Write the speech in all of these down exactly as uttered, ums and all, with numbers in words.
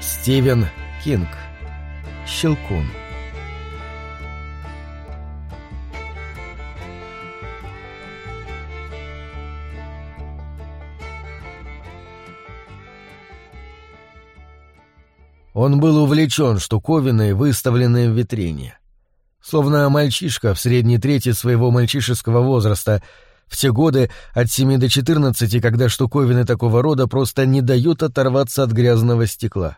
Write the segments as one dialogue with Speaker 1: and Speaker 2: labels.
Speaker 1: Стивен Кинг. Щелкун. Он был увлечен штуковиной, выставленной в витрине. Словно мальчишка в средней трети своего мальчишеского возраста, в те годы от семи до четырнадцати, когда штуковины такого рода просто не дают оторваться от грязного стекла.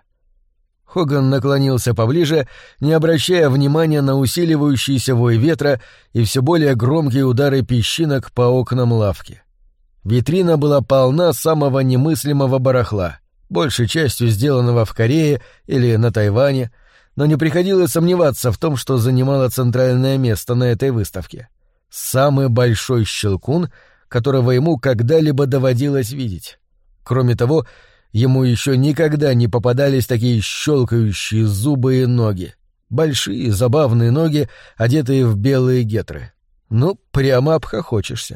Speaker 1: Хоган наклонился поближе, не обращая внимания на усиливающийся вой ветра и все более громкие удары песчинок по окнам лавки. Витрина была полна самого немыслимого барахла, большей частью сделанного в Корее или на Тайване, но не приходилось сомневаться в том, что занимало центральное место на этой выставке. Самый большой щелкун, которого ему когда-либо доводилось видеть. Кроме того, ему еще никогда не попадались такие щелкающие зубы и ноги. Большие, забавные ноги, одетые в белые гетры. Ну, прямо обхохочешься.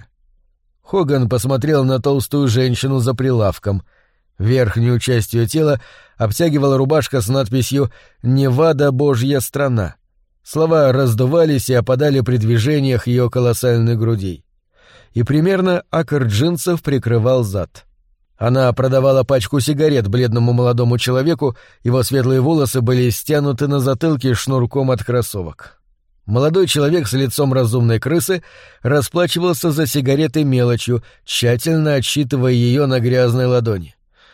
Speaker 1: Хоган посмотрел на толстую женщину за прилавком. Верхнюю часть ее тела обтягивала рубашка с надписью «Невада, Божья страна». Слова раздувались и опадали при движениях ее колоссальных грудей. И примерно акр джинсов прикрывал зад. Она продавала пачку сигарет бледному молодому человеку, его светлые волосы были стянуты на затылке шнурком от кроссовок. Молодой человек с лицом разумной крысы расплачивался за сигареты мелочью, тщательно отсчитывая ее на грязной ладони.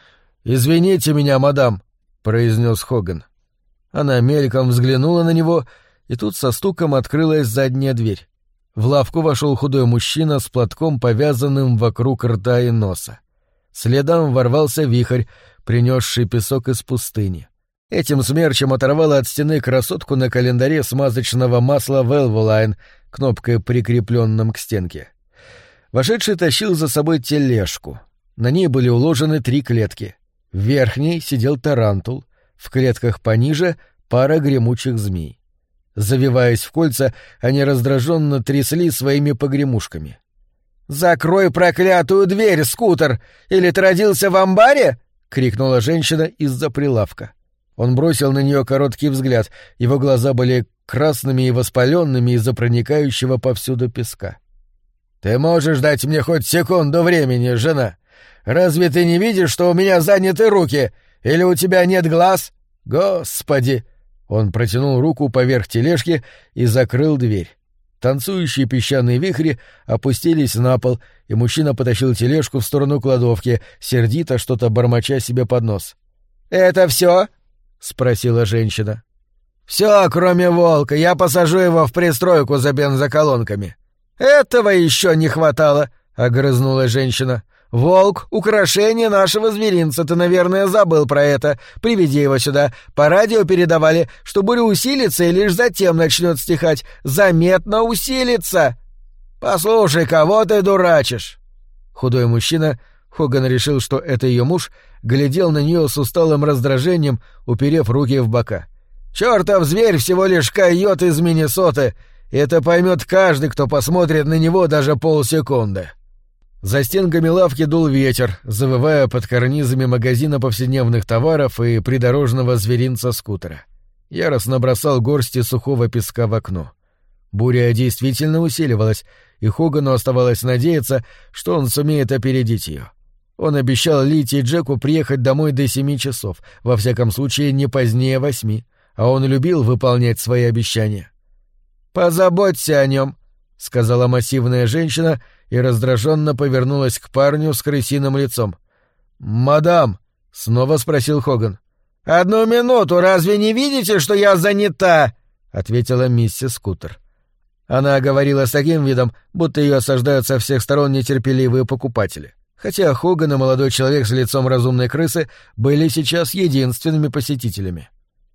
Speaker 1: «Извините меня, мадам», — произнес Хоган. Она мельком взглянула на него, и тут со стуком открылась задняя дверь. В лавку вошел худой мужчина с платком, повязанным вокруг рта и носа. Следом ворвался вихрь, принесший песок из пустыни. Этим смерчем оторвало от стены красотку на календаре смазочного масла Velvoline, кнопкой, прикрепленным к стенке. Вошедший тащил за собой тележку. На ней были уложены три клетки. В верхней сидел тарантул, в клетках пониже — пара гремучих змей. Завиваясь в кольца, они раздраженно трясли своими погремушками. «Закрой проклятую дверь, скутер! Или ты родился в амбаре?» — крикнула женщина из-за прилавка. Он бросил на нее короткий взгляд, его глаза были красными и воспаленными из-за проникающего повсюду песка. «Ты можешь дать мне хоть секунду времени, жена? Разве ты не видишь, что у меня заняты руки? Или у тебя нет глаз? Господи!» Он протянул руку поверх тележки и закрыл дверь. Танцующие песчаные вихри опустились на пол, и мужчина потащил тележку в сторону кладовки, сердито что-то бормоча себе под нос. «Это все?» — спросила женщина. «Все, кроме волка. Я посажу его в пристройку за бензоколонками». «Этого еще не хватало», — огрызнулась женщина. «Волк — украшение нашего зверинца, ты, наверное, забыл про это. Приведи его сюда. По радио передавали, что буря усилится и лишь затем начнет стихать. Заметно усилится. Послушай, кого ты дурачишь?» Худой мужчина, Хоган решил, что это ее муж, глядел на нее с усталым раздражением, уперев руки в бока. «Чертов зверь всего лишь койот из Миннесоты. Это поймет каждый, кто посмотрит на него даже полсекунды». За стенками лавки дул ветер, завывая под карнизами магазина повседневных товаров и придорожного зверинца скутера. Яростно бросал горсти сухого песка в окно. Буря действительно усиливалась, и Хогану оставалось надеяться, что он сумеет опередить ее. Он обещал Лите и Джеку приехать домой до семи часов, во всяком случае не позднее восьми, а он любил выполнять свои обещания. «Позаботься о нем», — сказала массивная женщина и раздраженно повернулась к парню с крысиным лицом. «Мадам!» — снова спросил Хоган. «Одну минуту, разве не видите, что я занята?» — ответила миссис Скутер. Она говорила с таким видом, будто ее осаждают со всех сторон нетерпеливые покупатели. Хотя Хоган и молодой человек с лицом разумной крысы были сейчас единственными посетителями.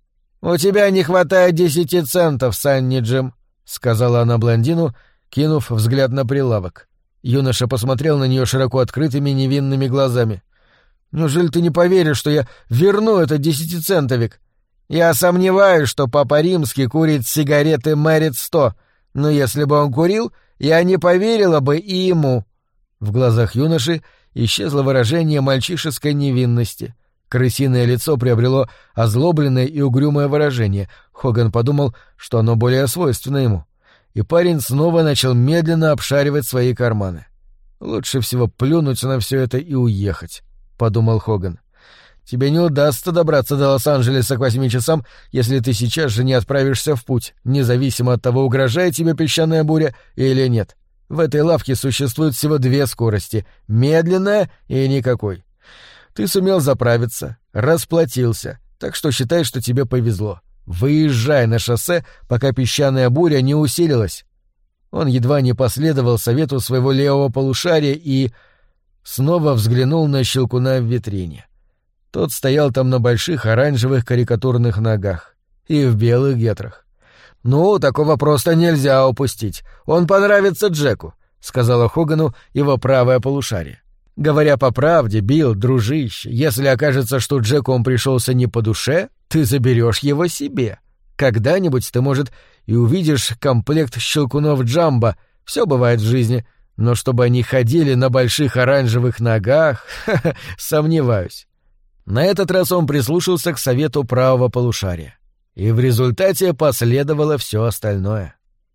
Speaker 1: «У тебя не хватает десяти центов, Санни Джим», — сказала она блондину, кинув взгляд на прилавок. Юноша посмотрел на нее широко открытыми невинными глазами. «Неужели ты не поверишь, что я верну этот десятицентовик? Я сомневаюсь, что Папа Римский курит сигареты Мэрит сто, но если бы он курил, я не поверила бы и ему». В глазах юноши исчезло выражение мальчишеской невинности. Крысиное лицо приобрело озлобленное и угрюмое выражение. Хоган подумал, что оно более свойственно ему. И парень снова начал медленно обшаривать свои карманы. «Лучше всего плюнуть на все это и уехать», — подумал Хоган. «Тебе не удастся добраться до Лос-Анджелеса к восьми часам, если ты сейчас же не отправишься в путь, независимо от того, угрожает тебе песчаная буря или нет. В этой лавке существует всего две скорости — медленная и никакой. Ты сумел заправиться, расплатился, так что считай, что тебе повезло. Выезжай на шоссе, пока песчаная буря не усилилась». Он едва не последовал совету своего левого полушария и снова взглянул на Щелкуна в витрине. Тот стоял там на больших оранжевых карикатурных ногах и в белых гетрах. «Ну, такого просто нельзя упустить. Он понравится Джеку», — сказала Хогану его правое полушарие. «Говоря по правде, Билл, дружище, если окажется, что Джеку он пришелся не по душе, ты заберешь его себе. Когда-нибудь ты, может, и увидишь комплект щелкунов Джамбо, все бывает в жизни, но чтобы они ходили на больших оранжевых ногах, ха-ха, сомневаюсь». На этот раз он прислушался к совету правого полушария. И в результате последовало все остальное.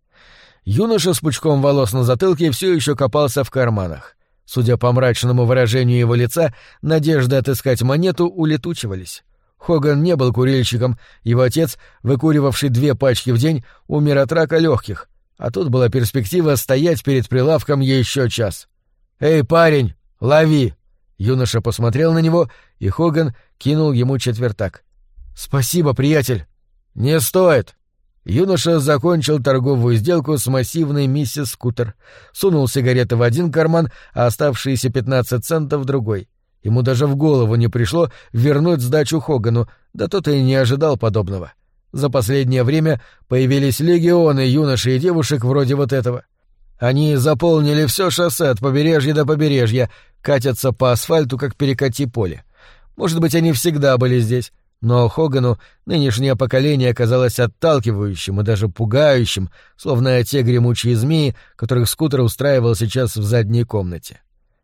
Speaker 1: Юноша с пучком волос на затылке все еще копался в карманах. Судя по мрачному выражению его лица, надежды отыскать монету улетучивались. Хоган не был курильщиком, его отец, выкуривавший две пачки в день, умер от рака легких, а тут была перспектива стоять перед прилавком еще час. «Эй, парень, лови!» Юноша посмотрел на него, и Хоган кинул ему четвертак. «Спасибо, приятель!» «Не стоит!» Юноша закончил торговую сделку с массивной миссис Скутер, сунул сигареты в один карман, а оставшиеся пятнадцать центов в другой. Ему даже в голову не пришло вернуть сдачу Хогану, да тот и не ожидал подобного. За последнее время появились легионы юношей и девушек вроде вот этого. Они заполнили все шоссе от побережья до побережья, катятся по асфальту, как перекати поле. Может быть, они всегда были здесь, но Хогану нынешнее поколение оказалось отталкивающим и даже пугающим, словно те гремучие змеи, которых Скутер устраивал сейчас в задней комнате.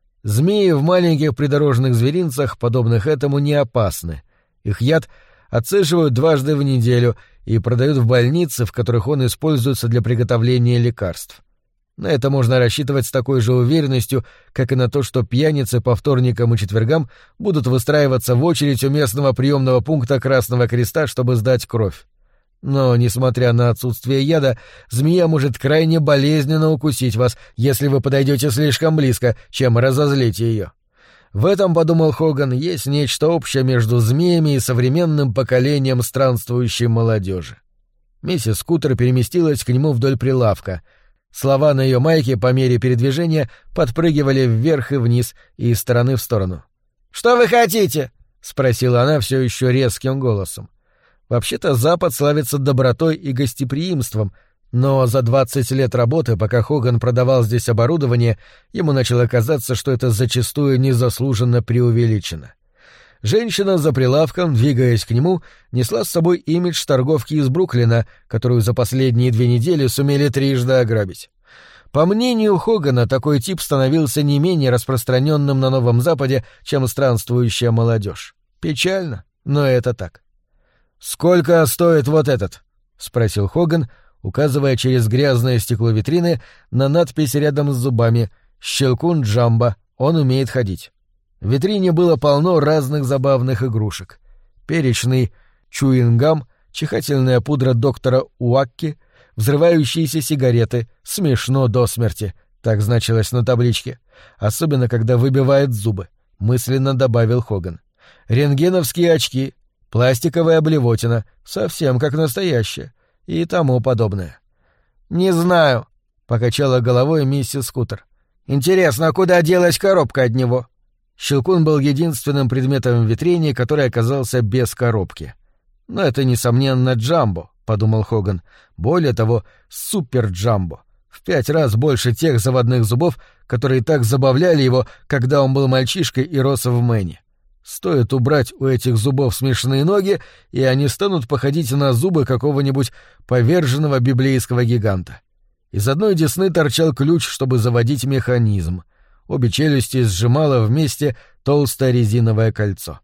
Speaker 1: Змеи в маленьких придорожных зверинцах, подобных этому, не опасны. Их яд отцеживают дважды в неделю и продают в больнице, в которых он используется для приготовления лекарств. На это можно рассчитывать с такой же уверенностью, как и на то, что пьяницы по вторникам и четвергам будут выстраиваться в очередь у местного приемного пункта Красного Креста, чтобы сдать кровь. Но, несмотря на отсутствие яда, змея может крайне болезненно укусить вас, если вы подойдете слишком близко, чем разозлите ее. В этом, подумал Хоган, есть нечто общее между змеями и современным поколением странствующей молодежи. Миссис Скутер переместилась к нему вдоль прилавка. Слова на ее майке по мере передвижения подпрыгивали вверх и вниз и из стороны в сторону. «Что вы хотите?» — спросила она все еще резким голосом. Вообще-то Запад славится добротой и гостеприимством, но за двадцать лет работы, пока Хоган продавал здесь оборудование, ему начало казаться, что это зачастую незаслуженно преувеличено. Женщина за прилавком, двигаясь к нему, несла с собой имидж торговки из Бруклина, которую за последние две недели сумели трижды ограбить. По мнению Хогана, такой тип становился не менее распространенным на Новом Западе, чем странствующая молодежь. Печально, но это так. «Сколько стоит вот этот?» — спросил Хоган, указывая через грязное стекло витрины на надпись рядом с зубами «Щелкун Джамбо, он умеет ходить». В витрине было полно разных забавных игрушек. Перечный чуингам, чихательная пудра доктора Уакки, взрывающиеся сигареты, смешно до смерти, так значилось на табличке, особенно когда выбивает зубы, мысленно добавил Хоган. Рентгеновские очки, пластиковая блевотина, совсем как настоящая, и тому подобное. «Не знаю», — покачала головой миссис Скутер. «Интересно, куда делась коробка от него?» Щелкун был единственным предметом в витрине, который оказался без коробки. «Но это, несомненно, Джамбо», — подумал Хоган. «Более того, супер-Джамбо. В пять раз больше тех заводных зубов, которые так забавляли его, когда он был мальчишкой и рос в Мэне. Стоит убрать у этих зубов смешные ноги, и они станут походить на зубы какого-нибудь поверженного библейского гиганта. Из одной десны торчал ключ, чтобы заводить механизм. Обе челюсти сжимало вместе толстое резиновое кольцо.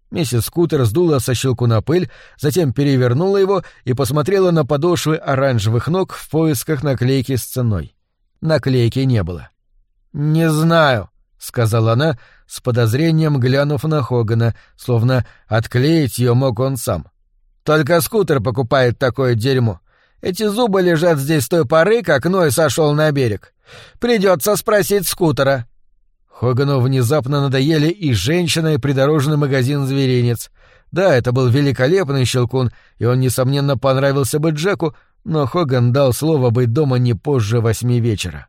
Speaker 1: Миссис Скутер сдула со щелкуна пыль, затем перевернула его и посмотрела на подошвы оранжевых ног в поисках наклейки с ценой. Наклейки не было. «Не знаю», — сказала она, с подозрением глянув на Хогана, словно отклеить ее мог он сам. «Только Скутер покупает такое дерьмо. Эти зубы лежат здесь с той поры, как Ной сошел на берег. Придется спросить Скутера». Хогану внезапно надоели и женщина, и придорожный магазин «Зверинец». Да, это был великолепный щелкун, и он, несомненно, понравился бы Джеку, но Хоган дал слово быть дома не позже восьми вечера.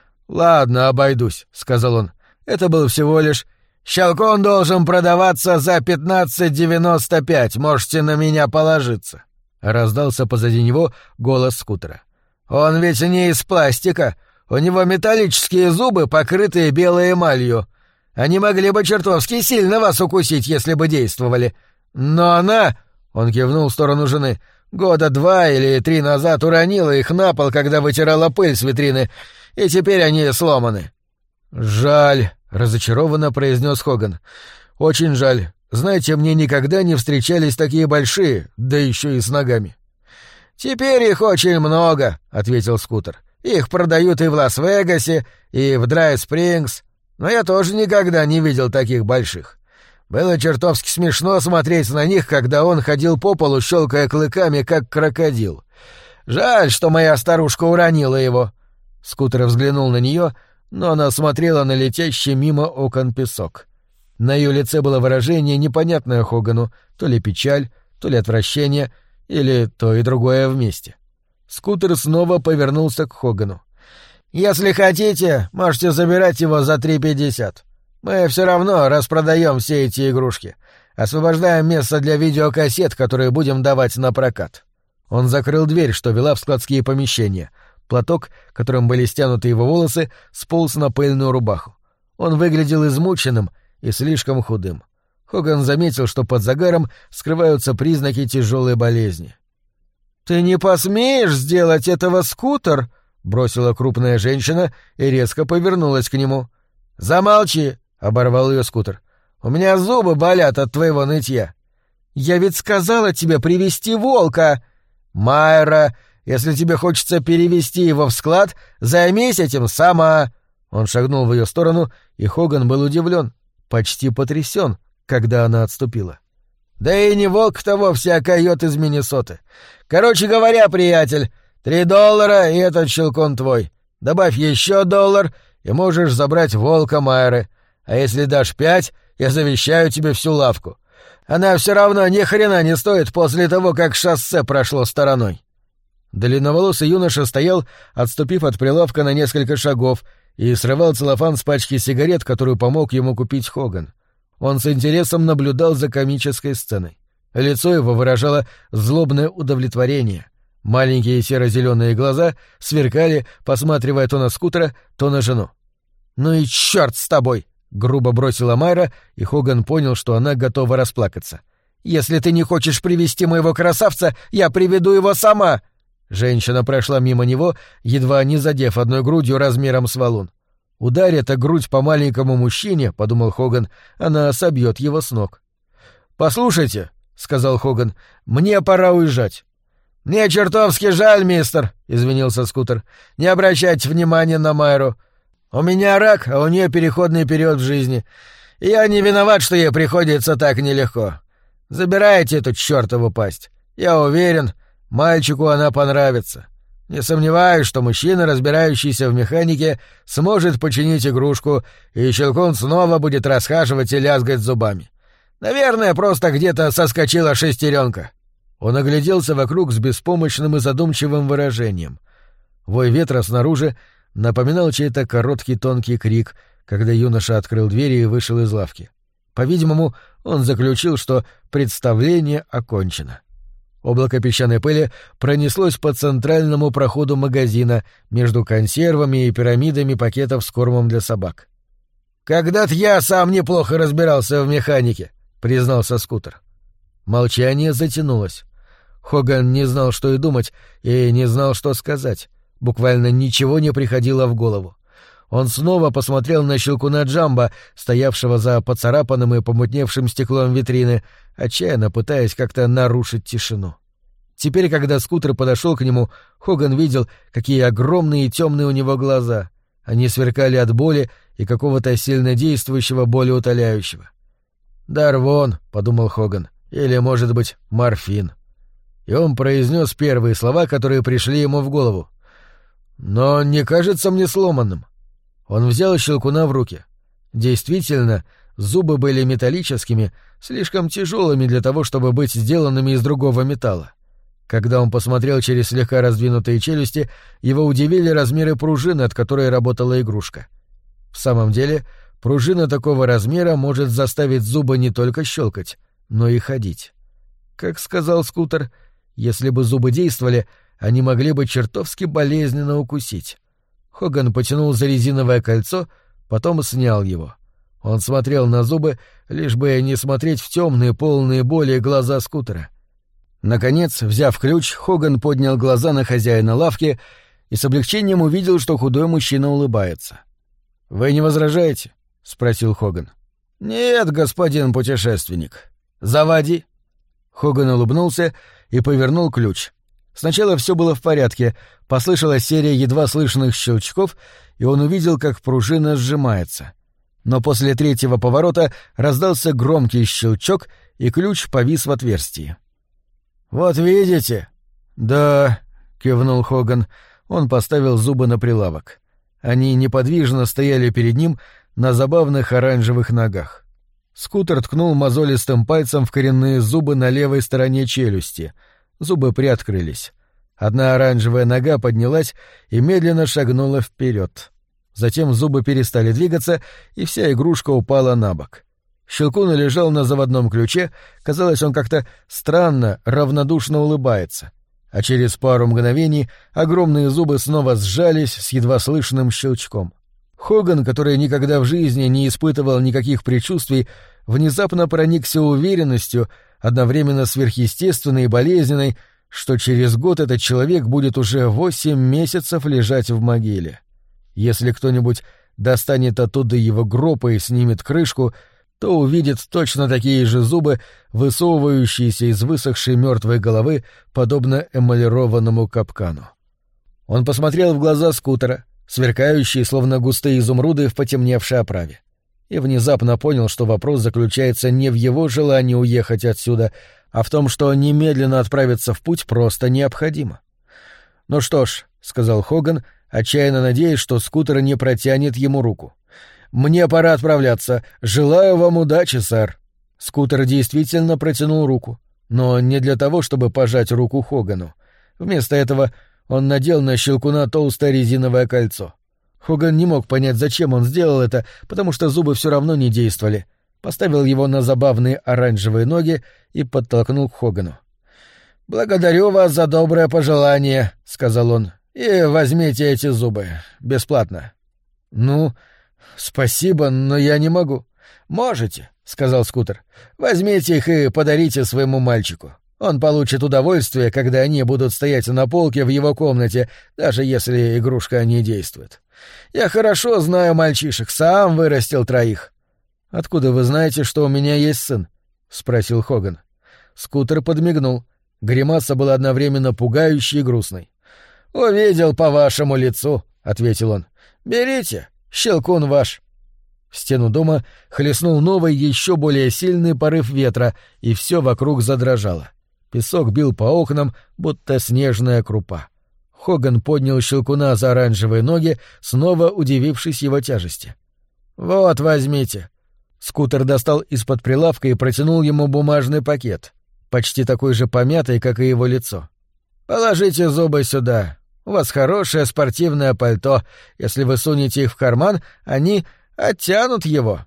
Speaker 1: «Ладно, обойдусь», — сказал он. «Это был всего лишь... Щелкун должен продаваться за пятнадцать девяносто пять, можете на меня положиться». Раздался позади него голос Скутера. «Он ведь не из пластика. У него металлические зубы, покрытые белой эмалью. Они могли бы чертовски сильно вас укусить, если бы действовали. Но она...» — он кивнул в сторону жены. «Года два или три назад уронила их на пол, когда вытирала пыль с витрины, и теперь они сломаны». «Жаль», — разочарованно произнес Хоган. «Очень жаль. Знаете, мне никогда не встречались такие большие, да еще и с ногами». «Теперь их очень много», — ответил Скутер. «Их продают и в Лас-Вегасе, и в Драй-Спрингс, но я тоже никогда не видел таких больших. Было чертовски смешно смотреть на них, когда он ходил по полу, щелкая клыками, как крокодил. Жаль, что моя старушка уронила его». Скутер взглянул на нее, но она смотрела на летящий мимо окон песок. На ее лице было выражение, непонятное Хогану, то ли печаль, то ли отвращение, или то и другое вместе. Скутер снова повернулся к Хогану. «Если хотите, можете забирать его за три пятьдесят. Мы все равно распродаем все эти игрушки. Освобождаем место для видеокассет, которые будем давать на прокат». Он закрыл дверь, что вела в складские помещения. Платок, которым были стянуты его волосы, сполз на пыльную рубаху. Он выглядел измученным и слишком худым. Хоган заметил, что под загаром скрываются признаки тяжелой болезни. «Ты не посмеешь сделать этого, Скутер?» — бросила крупная женщина и резко повернулась к нему. «Замолчи!» — оборвал ее Скутер. «У меня зубы болят от твоего нытья». «Я ведь сказала тебе привезти волка!» «Майра, если тебе хочется перевести его в склад, займись этим сама!» Он шагнул в ее сторону, и Хоган был удивлен, почти потрясен, когда она отступила. «Да и не волк-то вовсе, а койот из Миннесоты. Короче говоря, приятель, три доллара, и этот щелкун твой. Добавь еще доллар, и можешь забрать волка Майры. А если дашь пять, я завещаю тебе всю лавку. Она все равно ни хрена не стоит после того, как шоссе прошло стороной». Длинноволосый юноша стоял, отступив от прилавка на несколько шагов, и срывал целлофан с пачки сигарет, которую помог ему купить Хоган. Он с интересом наблюдал за комической сценой. Лицо его выражало злобное удовлетворение. Маленькие серо-зеленые глаза сверкали, посматривая то на Скутера, то на жену. «Ну и черт с тобой!» — грубо бросила Майра, и Хоган понял, что она готова расплакаться. «Если ты не хочешь привести моего красавца, я приведу его сама!» Женщина прошла мимо него, едва не задев одной грудью размером с валун. «Ударь эта грудь по маленькому мужчине», — подумал Хоган, — «она собьет его с ног». «Послушайте», — сказал Хоган, — «мне пора уезжать». «Мне чертовски жаль, мистер», — извинился Скутер. «Не обращайте внимания на Майру. У меня рак, а у нее переходный период в жизни. И я не виноват, что ей приходится так нелегко. Забирайте эту чертову пасть. Я уверен, мальчику она понравится. Не сомневаюсь, что мужчина, разбирающийся в механике, сможет починить игрушку, и щелкун снова будет расхаживать и лязгать зубами. Наверное, просто где-то соскочила шестеренка». Он огляделся вокруг с беспомощным и задумчивым выражением. Вой ветра снаружи напоминал чей-то короткий тонкий крик, когда юноша открыл двери и вышел из лавки. По-видимому, он заключил, что представление окончено. Облако песчаной пыли пронеслось по центральному проходу магазина между консервами и пирамидами пакетов с кормом для собак. «Когда-то я сам неплохо разбирался в механике», — признался Скутер. Молчание затянулось. Хоган не знал, что и думать, и не знал, что сказать. Буквально ничего не приходило в голову. Он снова посмотрел на Щелкуна Джамбо, стоявшего за поцарапанным и помутневшим стеклом витрины, отчаянно пытаясь как-то нарушить тишину. Теперь, когда Скутер подошел к нему, Хоган видел, какие огромные и темные у него глаза. Они сверкали от боли и какого-то сильнодействующего болеутоляющего. «Дарвон», — подумал Хоган, — «или, может быть, морфин». И он произнес первые слова, которые пришли ему в голову. «Но не кажется мне сломанным». Он взял Щелкуна в руки. Действительно, зубы были металлическими, слишком тяжелыми для того, чтобы быть сделанными из другого металла. Когда он посмотрел через слегка раздвинутые челюсти, его удивили размеры пружины, от которой работала игрушка. В самом деле, пружина такого размера может заставить зубы не только щелкать, но и ходить. Как сказал Скутер, если бы зубы действовали, они могли бы чертовски болезненно укусить. Хоган потянул за резиновое кольцо, потом снял его. Он смотрел на зубы, лишь бы не смотреть в темные, полные боли глаза Скутера. Наконец, взяв ключ, Хоган поднял глаза на хозяина лавки и с облегчением увидел, что худой мужчина улыбается. «Вы не возражаете?» — спросил Хоган. «Нет, господин путешественник. Заводи». Хоган улыбнулся и повернул ключ. Сначала все было в порядке, послышалась серия едва слышных щелчков, и он увидел, как пружина сжимается. Но после третьего поворота раздался громкий щелчок, и ключ повис в отверстии. «Вот видите?» «Да», — кивнул Хоган. Он поставил зубы на прилавок. Они неподвижно стояли перед ним на забавных оранжевых ногах. Скутер ткнул мозолистым пальцем в коренные зубы на левой стороне челюсти. Зубы приоткрылись. Одна оранжевая нога поднялась и медленно шагнула вперед. Затем зубы перестали двигаться, и вся игрушка упала на бок. Щелкун лежал на заводном ключе, казалось, он как-то странно, равнодушно улыбается. А через пару мгновений огромные зубы снова сжались с едва слышным щелчком. Хоган, который никогда в жизни не испытывал никаких предчувствий, внезапно проникся уверенностью, одновременно сверхъестественной и болезненной, что через год этот человек будет уже восемь месяцев лежать в могиле. Если кто-нибудь достанет оттуда его гроб и снимет крышку, то увидит точно такие же зубы, высовывающиеся из высохшей мертвой головы, подобно эмалированному капкану. Он посмотрел в глаза Скутера, сверкающие, словно густые изумруды в потемневшей оправе, и внезапно понял, что вопрос заключается не в его желании уехать отсюда, а в том, что немедленно отправиться в путь просто необходимо. «Ну что ж», — сказал Хоган, отчаянно надеясь, что Скутер не протянет ему руку. «Мне пора отправляться. Желаю вам удачи, сэр». Скутер действительно протянул руку, но не для того, чтобы пожать руку Хогану. Вместо этого он надел на Щелкуна толстое резиновое кольцо. Хоган не мог понять, зачем он сделал это, потому что зубы все равно не действовали. Поставил его на забавные оранжевые ноги и подтолкнул к Хогану. «Благодарю вас за доброе пожелание», — сказал он, — «и возьмите эти зубы. Бесплатно». «Ну, спасибо, но я не могу». «Можете», — сказал Скутер. «Возьмите их и подарите своему мальчику. Он получит удовольствие, когда они будут стоять на полке в его комнате, даже если игрушка не действует. Я хорошо знаю мальчишек, сам вырастил троих». «Откуда вы знаете, что у меня есть сын?» — спросил Хоган. Скутер подмигнул. Гримаса была одновременно пугающей и грустной. «Увидел по вашему лицу», — ответил он. «Берите, Щелкун ваш». В стену дома хлестнул новый, еще более сильный порыв ветра, и все вокруг задрожало. Песок бил по окнам, будто снежная крупа. Хоган поднял Щелкуна за оранжевые ноги, снова удивившись его тяжести. «Вот, возьмите». Скутер достал из-под прилавка и протянул ему бумажный пакет, почти такой же помятый, как и его лицо. «Положите зубы сюда. У вас хорошее спортивное пальто. Если вы сунете их в карман, они оттянут его».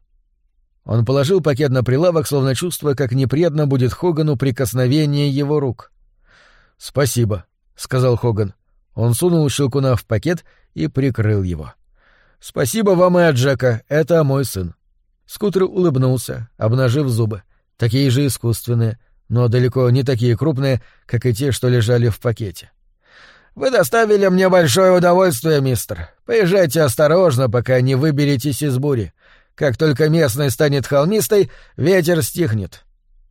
Speaker 1: Он положил пакет на прилавок, словно чувствуя, как неприятно будет Хогану прикосновение его рук. «Спасибо», — сказал Хоган. Он сунул Щелкуна в пакет и прикрыл его. «Спасибо вам и от Джека, это мой сын». Скутер улыбнулся, обнажив зубы, такие же искусственные, но далеко не такие крупные, как и те, что лежали в пакете. Вы доставили мне большое удовольствие, мистер. Поезжайте осторожно, пока не выберетесь из бури. Как только местность станет холмистой, ветер стихнет».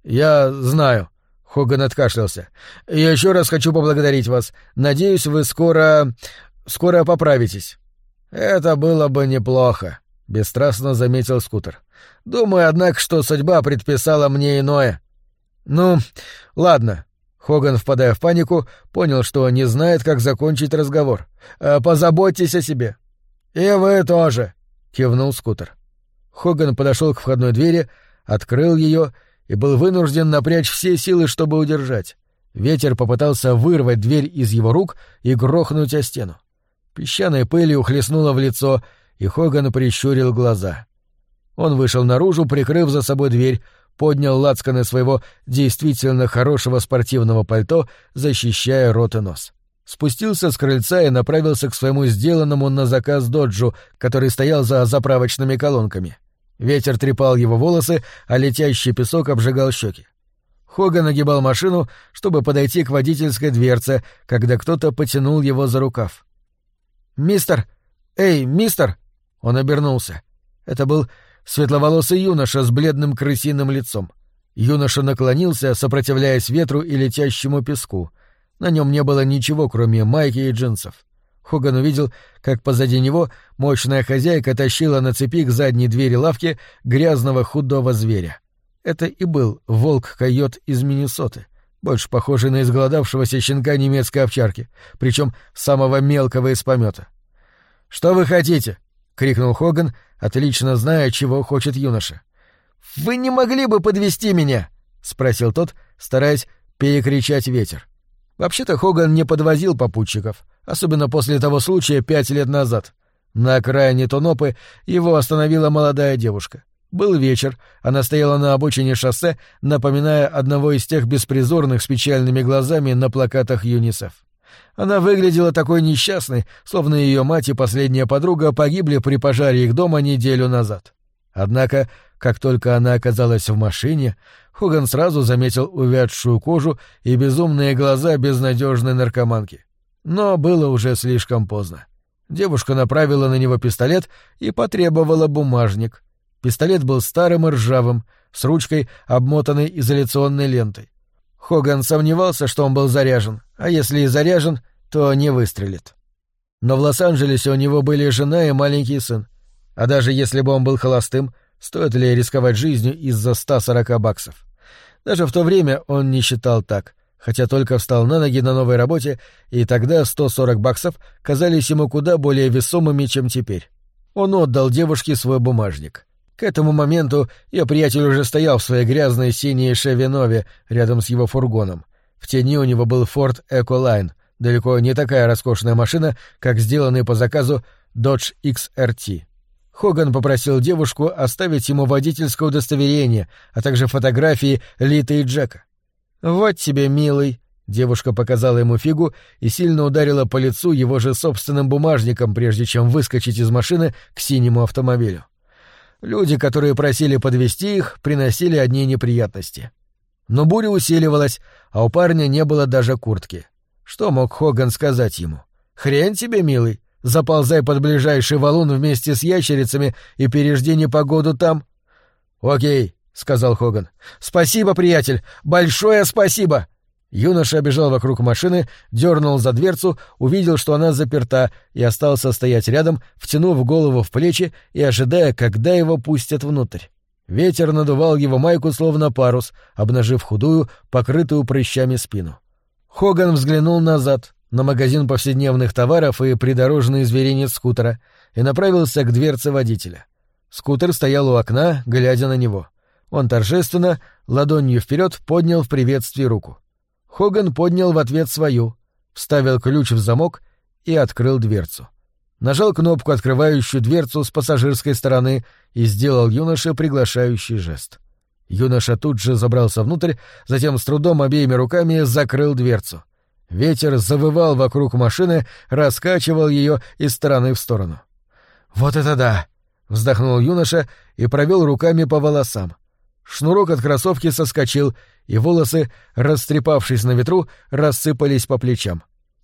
Speaker 1: «Я знаю», — Хоган откашлялся. «Я еще раз хочу поблагодарить вас. Надеюсь, вы скоро... скоро поправитесь». «Это было бы неплохо», — бесстрастно заметил Скутер. «Думаю, однако, что судьба предписала мне иное». «Ну, ладно». Хоган, впадая в панику, понял, что не знает, как закончить разговор. «Позаботьтесь о себе». «И вы тоже», — кивнул Скутер. Хоган подошел к входной двери, открыл ее и был вынужден напрячь все силы, чтобы удержать. Ветер попытался вырвать дверь из его рук и грохнуть о стену. Песчаной пылью хлестнуло в лицо, и Хоган прищурил глаза. Он вышел наружу, прикрыв за собой дверь, поднял лацканы своего действительно хорошего спортивного пальто, защищая рот и нос. Спустился с крыльца и направился к своему сделанному на заказ доджу, который стоял за заправочными колонками. Ветер трепал его волосы, а летящий песок обжигал щеки. Хоган нагибал машину, чтобы подойти к водительской дверце, когда кто-то потянул его за рукав. «Мистер! Эй, мистер!» Он обернулся. Это был светловолосый юноша с бледным крысиным лицом. Юноша наклонился, сопротивляясь ветру и летящему песку. На нем не было ничего, кроме майки и джинсов. Хоган увидел, как позади него мощная хозяйка тащила на цепи к задней двери лавки грязного худого зверя. Это и был волк-койот из Миннесоты, больше похожий на изголодавшегося щенка немецкой овчарки, причем самого мелкого из помета. «Что вы хотите?» — крикнул Хоган, отлично зная, чего хочет юноша. «Вы не могли бы подвезти меня?» — спросил тот, стараясь перекричать ветер. Вообще-то Хоган не подвозил попутчиков, особенно после того случая пять лет назад. На окраине Тонопы его остановила молодая девушка. Был вечер, она стояла на обочине шоссе, напоминая одного из тех беспризорных с печальными глазами на плакатах ЮНИСЕФ. Она выглядела такой несчастной, словно ее мать и последняя подруга погибли при пожаре их дома неделю назад. Однако, как только она оказалась в машине, Хоган сразу заметил увядшую кожу и безумные глаза безнадежной наркоманки. Но было уже слишком поздно. Девушка направила на него пистолет и потребовала бумажник. Пистолет был старым и ржавым, с ручкой, обмотанной изоляционной лентой. Хоган сомневался, что он был заряжен, а если и заряжен, то не выстрелит. Но в Лос-Анджелесе у него были жена и маленький сын. А даже если бы он был холостым, стоит ли рисковать жизнью из-за ста сорока баксов? Даже в то время он не считал так, хотя только встал на ноги на новой работе, и тогда сто сорок баксов казались ему куда более весомыми, чем теперь. Он отдал девушке свой бумажник. К этому моменту ее приятель уже стоял в своей грязной синей Chevy Nova рядом с его фургоном. В тени у него был Ford Ecoline, далеко не такая роскошная машина, как сделанный по заказу Dodge икс эр ти. Хоган попросил девушку оставить ему водительское удостоверение, а также фотографии Литы и Джека. «Вот тебе, милый», — девушка показала ему фигу и сильно ударила по лицу его же собственным бумажником, прежде чем выскочить из машины к синему автомобилю. Люди, которые просили подвезти их, приносили одни неприятности. Но буря усиливалась, а у парня не было даже куртки. Что мог Хоган сказать ему? «Хрен тебе, милый, заползай под ближайший валун вместе с ящерицами и пережди непогоду там». «Окей», — сказал Хоган. «Спасибо, приятель, большое спасибо!» Юноша обежал вокруг машины, дернул за дверцу, увидел, что она заперта, и остался стоять рядом, втянув голову в плечи и ожидая, когда его пустят внутрь. Ветер надувал его майку словно парус, обнажив худую, покрытую прыщами спину. Хоган взглянул назад, на магазин повседневных товаров и придорожный зверинец скутера, и направился к дверце водителя. Скутер стоял у окна, глядя на него. Он торжественно, ладонью вперед, поднял в приветствии руку. Хоган поднял в ответ свою, вставил ключ в замок и открыл дверцу. Нажал кнопку, открывающую дверцу с пассажирской стороны, и сделал юноше приглашающий жест. Юноша тут же забрался внутрь, затем с трудом обеими руками закрыл дверцу. Ветер завывал вокруг машины, раскачивал ее из стороны в сторону. «Вот это да!» — вздохнул юноша и провел руками по волосам. Шнурок от кроссовки соскочил, и волосы, растрепавшись на ветру, рассыпались по плечам.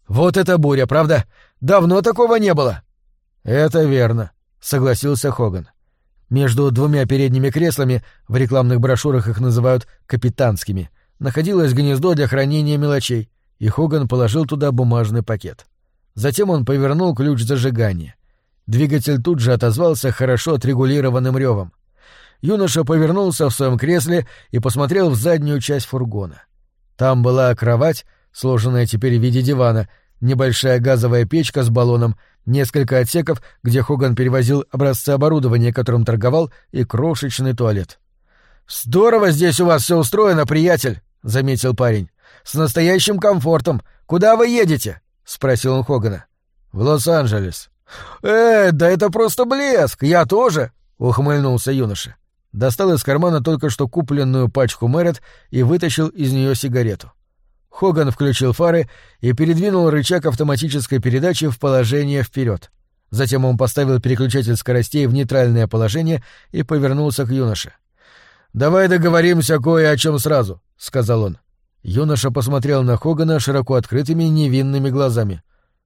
Speaker 1: Вот это буря, правда? Давно такого не было. Это верно, согласился Хоган. Между двумя передними креслами, в рекламных брошюрах их называют капитанскими, находилось гнездо для хранения мелочей, и Хоган положил туда бумажный пакет. Затем он повернул ключ зажигания. Двигатель тут же отозвался хорошо отрегулированным ревом. Юноша повернулся в своем кресле и посмотрел в заднюю часть фургона. Там была кровать, сложенная теперь в виде дивана, небольшая газовая печка с баллоном, несколько отсеков, где Хоган перевозил образцы оборудования, которым торговал, и крошечный туалет. «Здорово здесь у вас все устроено, приятель», — заметил парень. «С настоящим комфортом. Куда вы едете?» — спросил он Хогана. «В Лос-Анджелес». «Э, да это просто блеск! Я тоже!» — ухмыльнулся юноша. Достал из кармана только что купленную пачку Мэрет и вытащил из нее сигарету. Хоган включил фары и передвинул рычаг автоматической передачи в положение вперед. Затем он поставил переключатель скоростей в нейтральное положение и повернулся к юноше. «Давай договоримся кое о чем сразу», — сказал он. Юноша посмотрел на Хогана широко открытыми невинными глазами.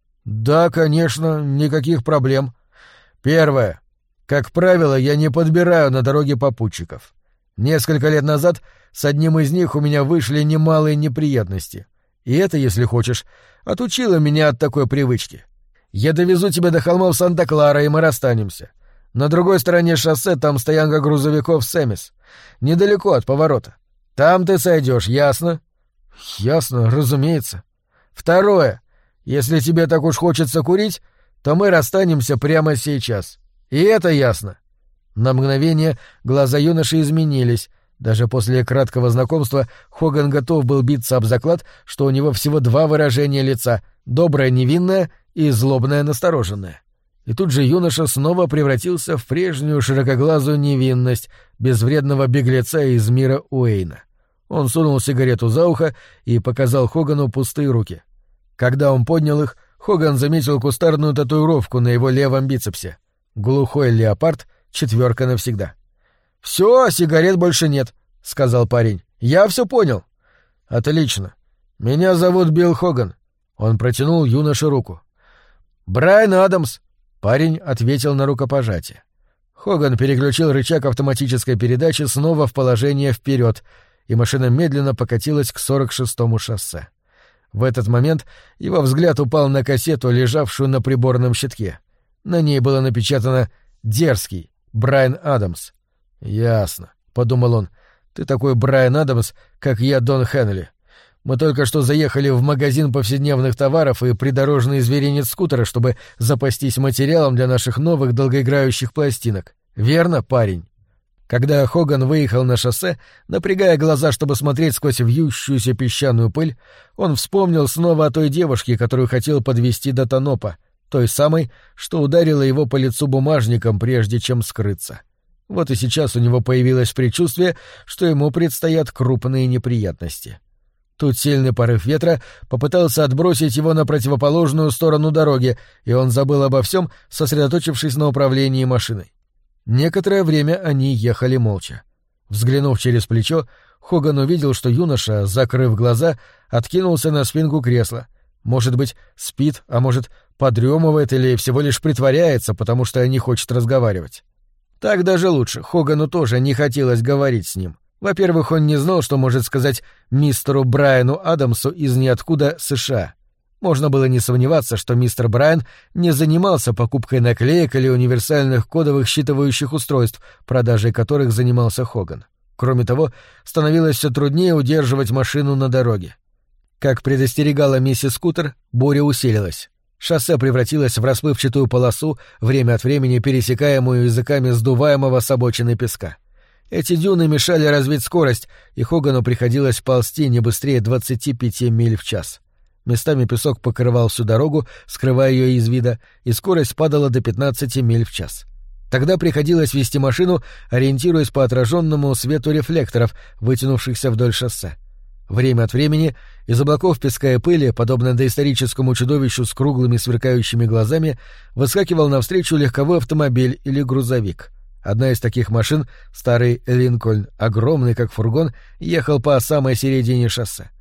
Speaker 1: «Да, конечно, никаких проблем. Первое. Как правило, я не подбираю на дороге попутчиков. Несколько лет назад с одним из них у меня вышли немалые неприятности. И это, если хочешь, отучило меня от такой привычки. Я довезу тебя до холмов Санта-Клара, и мы расстанемся. На другой стороне шоссе там стоянка грузовиков Сэмис. Недалеко от поворота. Там ты сойдешь, ясно?» «Ясно, разумеется». «Второе. Если тебе так уж хочется курить, то мы расстанемся прямо сейчас. И это ясно». На мгновение глаза юноши изменились. Даже после краткого знакомства Хоган готов был биться об заклад, что у него всего два выражения лица — доброе невинное и злобное настороженное. И тут же юноша снова превратился в прежнюю широкоглазую невинность безвредного беглеца из мира Уэйна. Он сунул сигарету за ухо и показал Хогану пустые руки. Когда он поднял их, Хоган заметил кустарную татуировку на его левом бицепсе. Глухой леопард, четверка навсегда. «Все, сигарет больше нет», — сказал парень. «Я все понял». «Отлично. Меня зовут Билл Хоган». Он протянул юноше руку. «Брайан Адамс». Парень ответил на рукопожатие. Хоган переключил рычаг автоматической передачи снова в положение вперед, и машина медленно покатилась к сорок шестому шоссе. В этот момент его взгляд упал на кассету, лежавшую на приборном щитке. На ней было напечатано «Дерзкий, Брайан Адамс». «Ясно», — подумал он, — «ты такой Брайан Адамс, как я Дон Хенли. Мы только что заехали в магазин повседневных товаров и придорожный зверинец скутера, чтобы запастись материалом для наших новых долгоиграющих пластинок. Верно, парень?» Когда Хоган выехал на шоссе, напрягая глаза, чтобы смотреть сквозь вьющуюся песчаную пыль, он вспомнил снова о той девушке, которую хотел подвезти до Тонопа, той самой, что ударила его по лицу бумажником, прежде чем скрыться. Вот и сейчас у него появилось предчувствие, что ему предстоят крупные неприятности. Тут сильный порыв ветра попытался отбросить его на противоположную сторону дороги, и он забыл обо всем, сосредоточившись на управлении машиной. Некоторое время они ехали молча. Взглянув через плечо, Хоган увидел, что юноша, закрыв глаза, откинулся на спинку кресла. Может быть, спит, а может, подремывает или всего лишь притворяется, потому что не хочет разговаривать. Так даже лучше, Хогану тоже не хотелось говорить с ним. Во-первых, он не знал, что может сказать мистеру Брайану Адамсу из ниоткуда США. Можно было не сомневаться, что мистер Брайан не занимался покупкой наклеек или универсальных кодовых считывающих устройств, продажей которых занимался Хоган. Кроме того, становилось все труднее удерживать машину на дороге. Как предостерегала миссис Скутер, буря усилилась. Шоссе превратилось в расплывчатую полосу, время от времени пересекаемую языками сдуваемого с обочины песка. Эти дюны мешали развить скорость, и Хогану приходилось ползти не быстрее двадцати пяти миль в час. Местами песок покрывал всю дорогу, скрывая ее из вида, и скорость падала до пятнадцати миль в час. Тогда приходилось вести машину, ориентируясь по отраженному свету рефлекторов, вытянувшихся вдоль шоссе. Время от времени из облаков песка и пыли, подобно доисторическому чудовищу с круглыми сверкающими глазами, выскакивал навстречу легковой автомобиль или грузовик. Одна из таких машин, старый Линкольн, огромный как фургон, ехал по самой середине шоссе.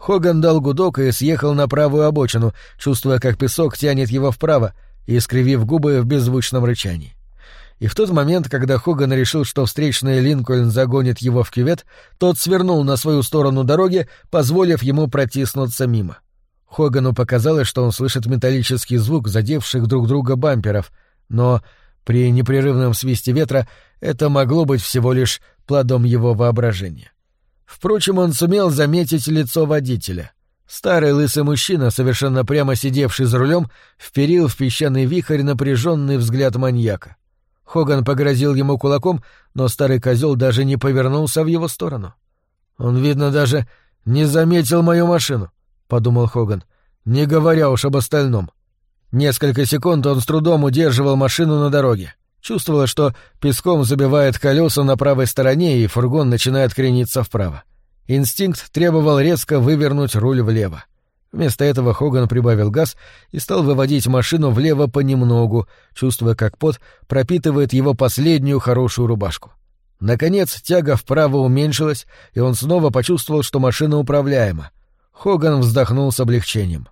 Speaker 1: Хоган дал гудок и съехал на правую обочину, чувствуя, как песок тянет его вправо, и искривив губы в беззвучном рычании. И в тот момент, когда Хоган решил, что встречный Линкольн загонит его в кювет, тот свернул на свою сторону дороги, позволив ему протиснуться мимо. Хогану показалось, что он слышит металлический звук задевших друг друга бамперов, но при непрерывном свисте ветра это могло быть всего лишь плодом его воображения. Впрочем, он сумел заметить лицо водителя. Старый лысый мужчина, совершенно прямо сидевший за рулем, вперил в песчаный вихрь напряженный взгляд маньяка. Хоган погрозил ему кулаком, но старый козел даже не повернулся в его сторону. «Он, видно, даже не заметил мою машину», — подумал Хоган, не говоря уж об остальном. Несколько секунд он с трудом удерживал машину на дороге. Чувствовалось, что песком забивает колеса на правой стороне, и фургон начинает крениться вправо. Инстинкт требовал резко вывернуть руль влево. Вместо этого Хоган прибавил газ и стал выводить машину влево понемногу, чувствуя, как пот пропитывает его последнюю хорошую рубашку. Наконец, тяга вправо уменьшилась, и он снова почувствовал, что машина управляема. Хоган вздохнул с облегчением.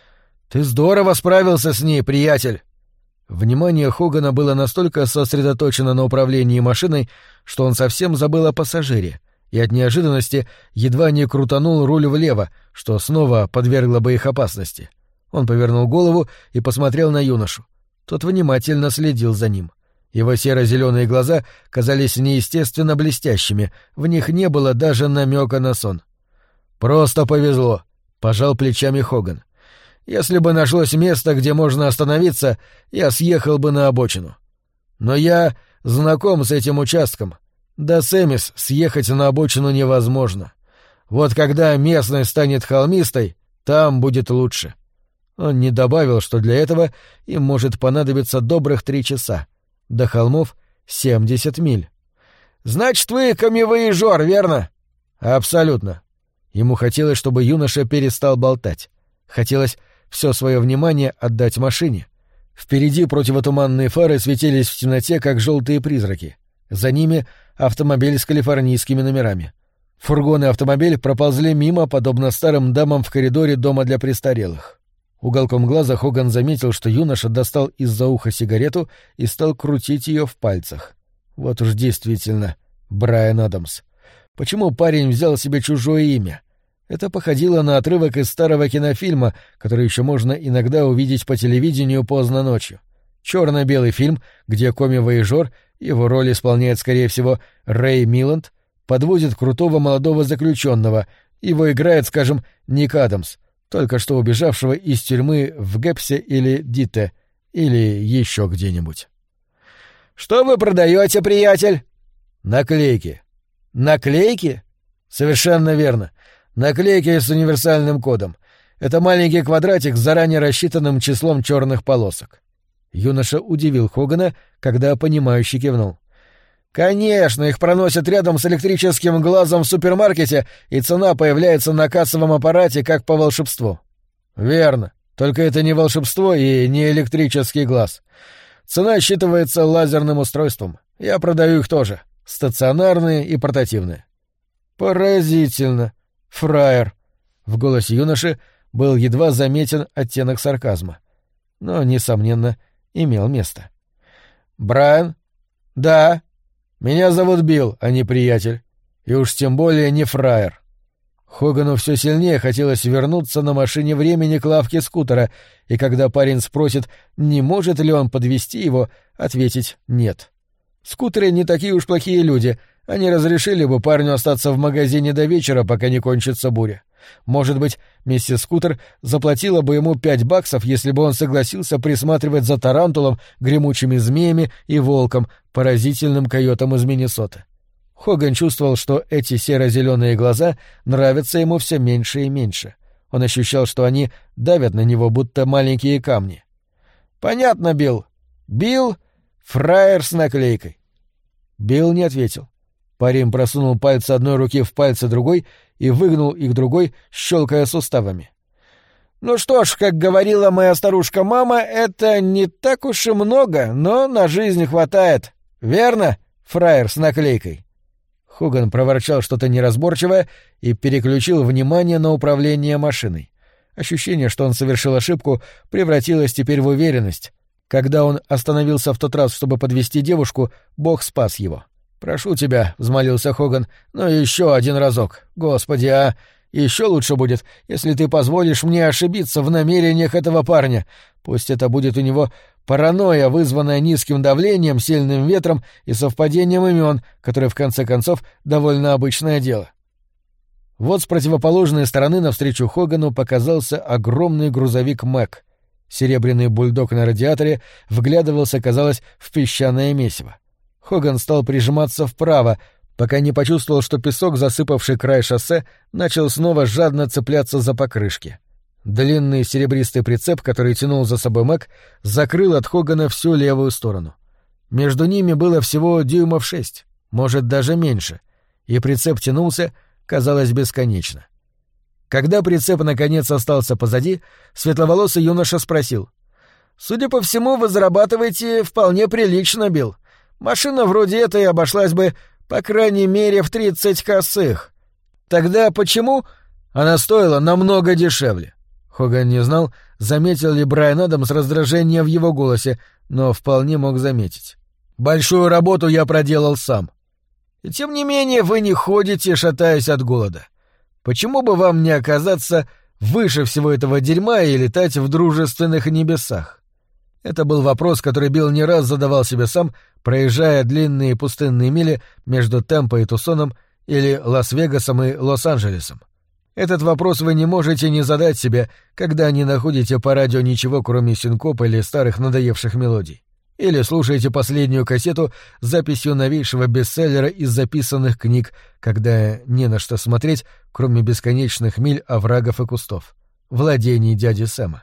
Speaker 1: «Ты здорово справился с ней, приятель!» Внимание Хогана было настолько сосредоточено на управлении машиной, что он совсем забыл о пассажире, и от неожиданности едва не крутанул руль влево, что снова подвергло бы их опасности. Он повернул голову и посмотрел на юношу. Тот внимательно следил за ним. Его серо-зеленые глаза казались неестественно блестящими, в них не было даже намека на сон. «Просто повезло», — пожал плечами Хоган. «Если бы нашлось место, где можно остановиться, я съехал бы на обочину. Но я знаком с этим участком. До Сэмис съехать на обочину невозможно. Вот когда местность станет холмистой, там будет лучше». Он не добавил, что для этого им может понадобиться добрых три часа. До холмов семьдесят миль. «Значит, вы камевояжёр, верно?» «Абсолютно». Ему хотелось, чтобы юноша перестал болтать. Хотелось все свое внимание отдать машине. Впереди противотуманные фары светились в темноте, как желтые призраки. За ними автомобиль с калифорнийскими номерами. Фургон и автомобиль проползли мимо, подобно старым дамам в коридоре дома для престарелых. Уголком глаза Хоган заметил, что юноша достал из-за уха сигарету и стал крутить ее в пальцах. Вот уж действительно, Брайан Адамс. Почему парень взял себе чужое имя? Это походило на отрывок из старого кинофильма, который еще можно иногда увидеть по телевидению поздно ночью. Черно-белый фильм, где коми-вояжер, его роль исполняет, скорее всего, Рэй Миланд, подвозит крутого молодого заключенного, его играет, скажем, Ник Адамс, только что убежавшего из тюрьмы в Гэпсе или Дите, или еще где-нибудь. «Что вы продаете, приятель?» «Наклейки». «Наклейки?» «Совершенно верно. Наклейки с универсальным кодом. Это маленький квадратик с заранее рассчитанным числом черных полосок». Юноша удивил Хогана, когда понимающе кивнул. «Конечно, их проносят рядом с электрическим глазом в супермаркете, и цена появляется на кассовом аппарате как по волшебству». «Верно. Только это не волшебство и не электрический глаз. Цена считывается лазерным устройством. Я продаю их тоже. Стационарные и портативные». «Поразительно. Фраер». В голосе юноши был едва заметен оттенок сарказма. Но, несомненно, имел место. «Брайан?» «Да. Меня зовут Билл, а не приятель. И уж тем более не фраер». Хогану все сильнее хотелось вернуться на машине времени к лавке скутера, и когда парень спросит, не может ли он подвезти его, ответить «нет». Скутеры не такие уж плохие люди, они разрешили бы парню остаться в магазине до вечера, пока не кончится буря. Может быть, миссис Скутер заплатила бы ему пять баксов, если бы он согласился присматривать за тарантулом, гремучими змеями и волком, поразительным койотом из Миннесоты. Хоган чувствовал, что эти серо-зеленые глаза нравятся ему все меньше и меньше. Он ощущал, что они давят на него, будто маленькие камни. «Понятно, Билл. Билл — фраер с наклейкой». Билл не ответил. Парень просунул пальцы одной руки в пальцы другой и выгнул их другой, щелкая суставами. «Ну что ж, как говорила моя старушка-мама, это не так уж и много, но на жизнь хватает. Верно, фраер с наклейкой?» Хоган проворчал что-то неразборчивое и переключил внимание на управление машиной. Ощущение, что он совершил ошибку, превратилось теперь в уверенность. Когда он остановился в тот раз, чтобы подвести девушку, Бог спас его. «Прошу тебя», — взмолился Хоган, — «но еще один разок. Господи, а еще лучше будет, если ты позволишь мне ошибиться в намерениях этого парня. Пусть это будет у него паранойя, вызванная низким давлением, сильным ветром и совпадением имен, которое в конце концов довольно обычное дело». Вот с противоположной стороны навстречу Хогану показался огромный грузовик Мэг. Серебряный бульдог на радиаторе вглядывался, казалось, в песчаное месиво. Хоган стал прижиматься вправо, пока не почувствовал, что песок, засыпавший край шоссе, начал снова жадно цепляться за покрышки. Длинный серебристый прицеп, который тянул за собой Мэг, закрыл от Хогана всю левую сторону. Между ними было всего дюймов шесть, может, даже меньше, и прицеп тянулся, казалось, бесконечно. Когда прицеп наконец остался позади, светловолосый юноша спросил: «Судя по всему, вы зарабатываете вполне прилично, Билл. Машина вроде этой обошлась бы, по крайней мере, в тридцать косых. Тогда почему она стоила намного дешевле?» Хоган не знал, заметил ли Брайан Адамс раздражение в его голосе, но вполне мог заметить. «Большую работу я проделал сам. И тем не менее вы не ходите, шатаясь от голода. Почему бы вам не оказаться выше всего этого дерьма и летать в дружественных небесах?» Это был вопрос, который Билл не раз задавал себе сам, проезжая длинные пустынные мили между Темпо и Тусоном или Лас-Вегасом и Лос-Анджелесом. Этот вопрос вы не можете не задать себе, когда не находите по радио ничего, кроме синкоп или старых надоевших мелодий. Или слушаете последнюю кассету с записью новейшего бестселлера из записанных книг, когда не на что смотреть, кроме бесконечных миль оврагов и кустов. Владений дяди Сэма.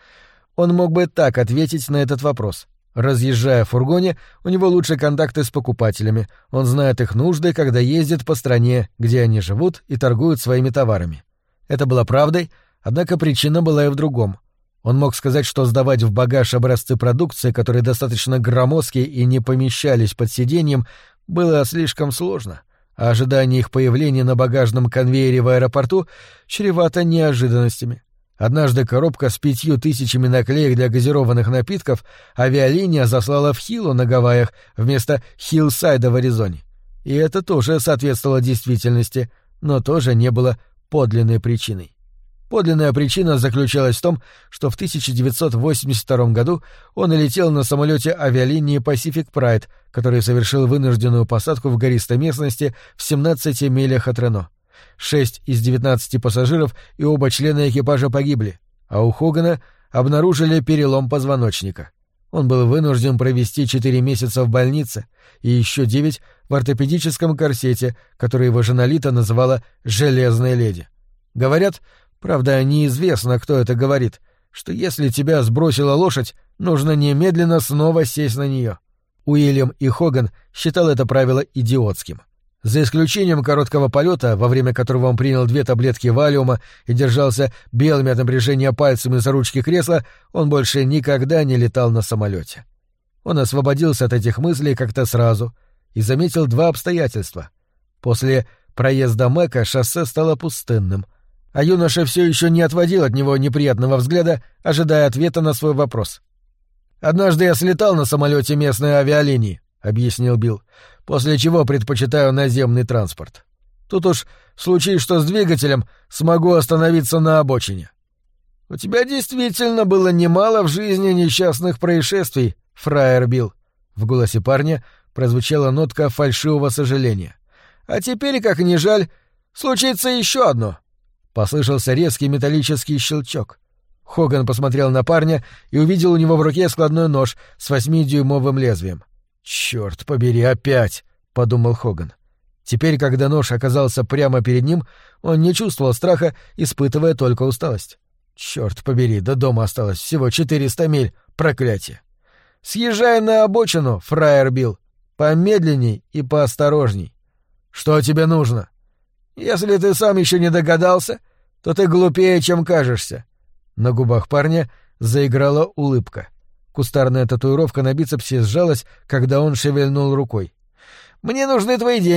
Speaker 1: Он мог бы так ответить на этот вопрос. Разъезжая в фургоне, у него лучше контакты с покупателями, он знает их нужды, когда ездит по стране, где они живут и торгуют своими товарами. Это было правдой, однако причина была и в другом. Он мог сказать, что сдавать в багаж образцы продукции, которые достаточно громоздкие и не помещались под сиденьем, было слишком сложно, а ожидание их появления на багажном конвейере в аэропорту чревато неожиданностями. Однажды коробка с пятью тысячами наклеек для газированных напитков авиалиния заслала в Хиллу на Гавайях вместо Хиллсайда в Аризоне. И это тоже соответствовало действительности, но тоже не было подлинной причиной. Подлинная причина заключалась в том, что в тысяча девятьсот восемьдесят втором году он летел на самолете авиалинии Pacific Pride, который совершил вынужденную посадку в гористой местности в семнадцати милях от Рено. Шесть из девятнадцати пассажиров и оба члена экипажа погибли, а у Хогана обнаружили перелом позвоночника. Он был вынужден провести четыре месяца в больнице и еще девять в ортопедическом корсете, который его жена Лита называла «железной леди». Говорят, правда, неизвестно, кто это говорит, что если тебя сбросила лошадь, нужно немедленно снова сесть на нее. Уильям и Хоган считал это правило идиотским. За исключением короткого полета, во время которого он принял две таблетки валиума и держался белыми от напряжения пальцами за ручки кресла, он больше никогда не летал на самолете. Он освободился от этих мыслей как-то сразу и заметил два обстоятельства. После проезда Мэка шоссе стало пустынным, а юноша все еще не отводил от него неприятного взгляда, ожидая ответа на свой вопрос. «Однажды я слетал на самолете местной авиалинии», — объяснил Билл, «после чего предпочитаю наземный транспорт. Тут уж в случае что с двигателем смогу остановиться на обочине». «У тебя действительно было немало в жизни несчастных происшествий, фраер Билл», — в голосе парня прозвучала нотка фальшивого сожаления. «А теперь, как ни жаль, случится еще одно». Послышался резкий металлический щелчок. Хоган посмотрел на парня и увидел у него в руке складной нож с восьмидюймовым лезвием. «Чёрт побери, опять!» — подумал Хоган. Теперь, когда нож оказался прямо перед ним, он не чувствовал страха, испытывая только усталость. «Чёрт побери, до дома осталось всего четыреста миль, проклятие!» «Съезжай на обочину, фраер Билл, помедленней и поосторожней». «Что тебе нужно?» «Если ты сам еще не догадался, то ты глупее, чем кажешься». На губах парня заиграла улыбка. Кустарная татуировка на бицепсе сжалась, когда он шевельнул рукой. «Мне нужны твои деньги,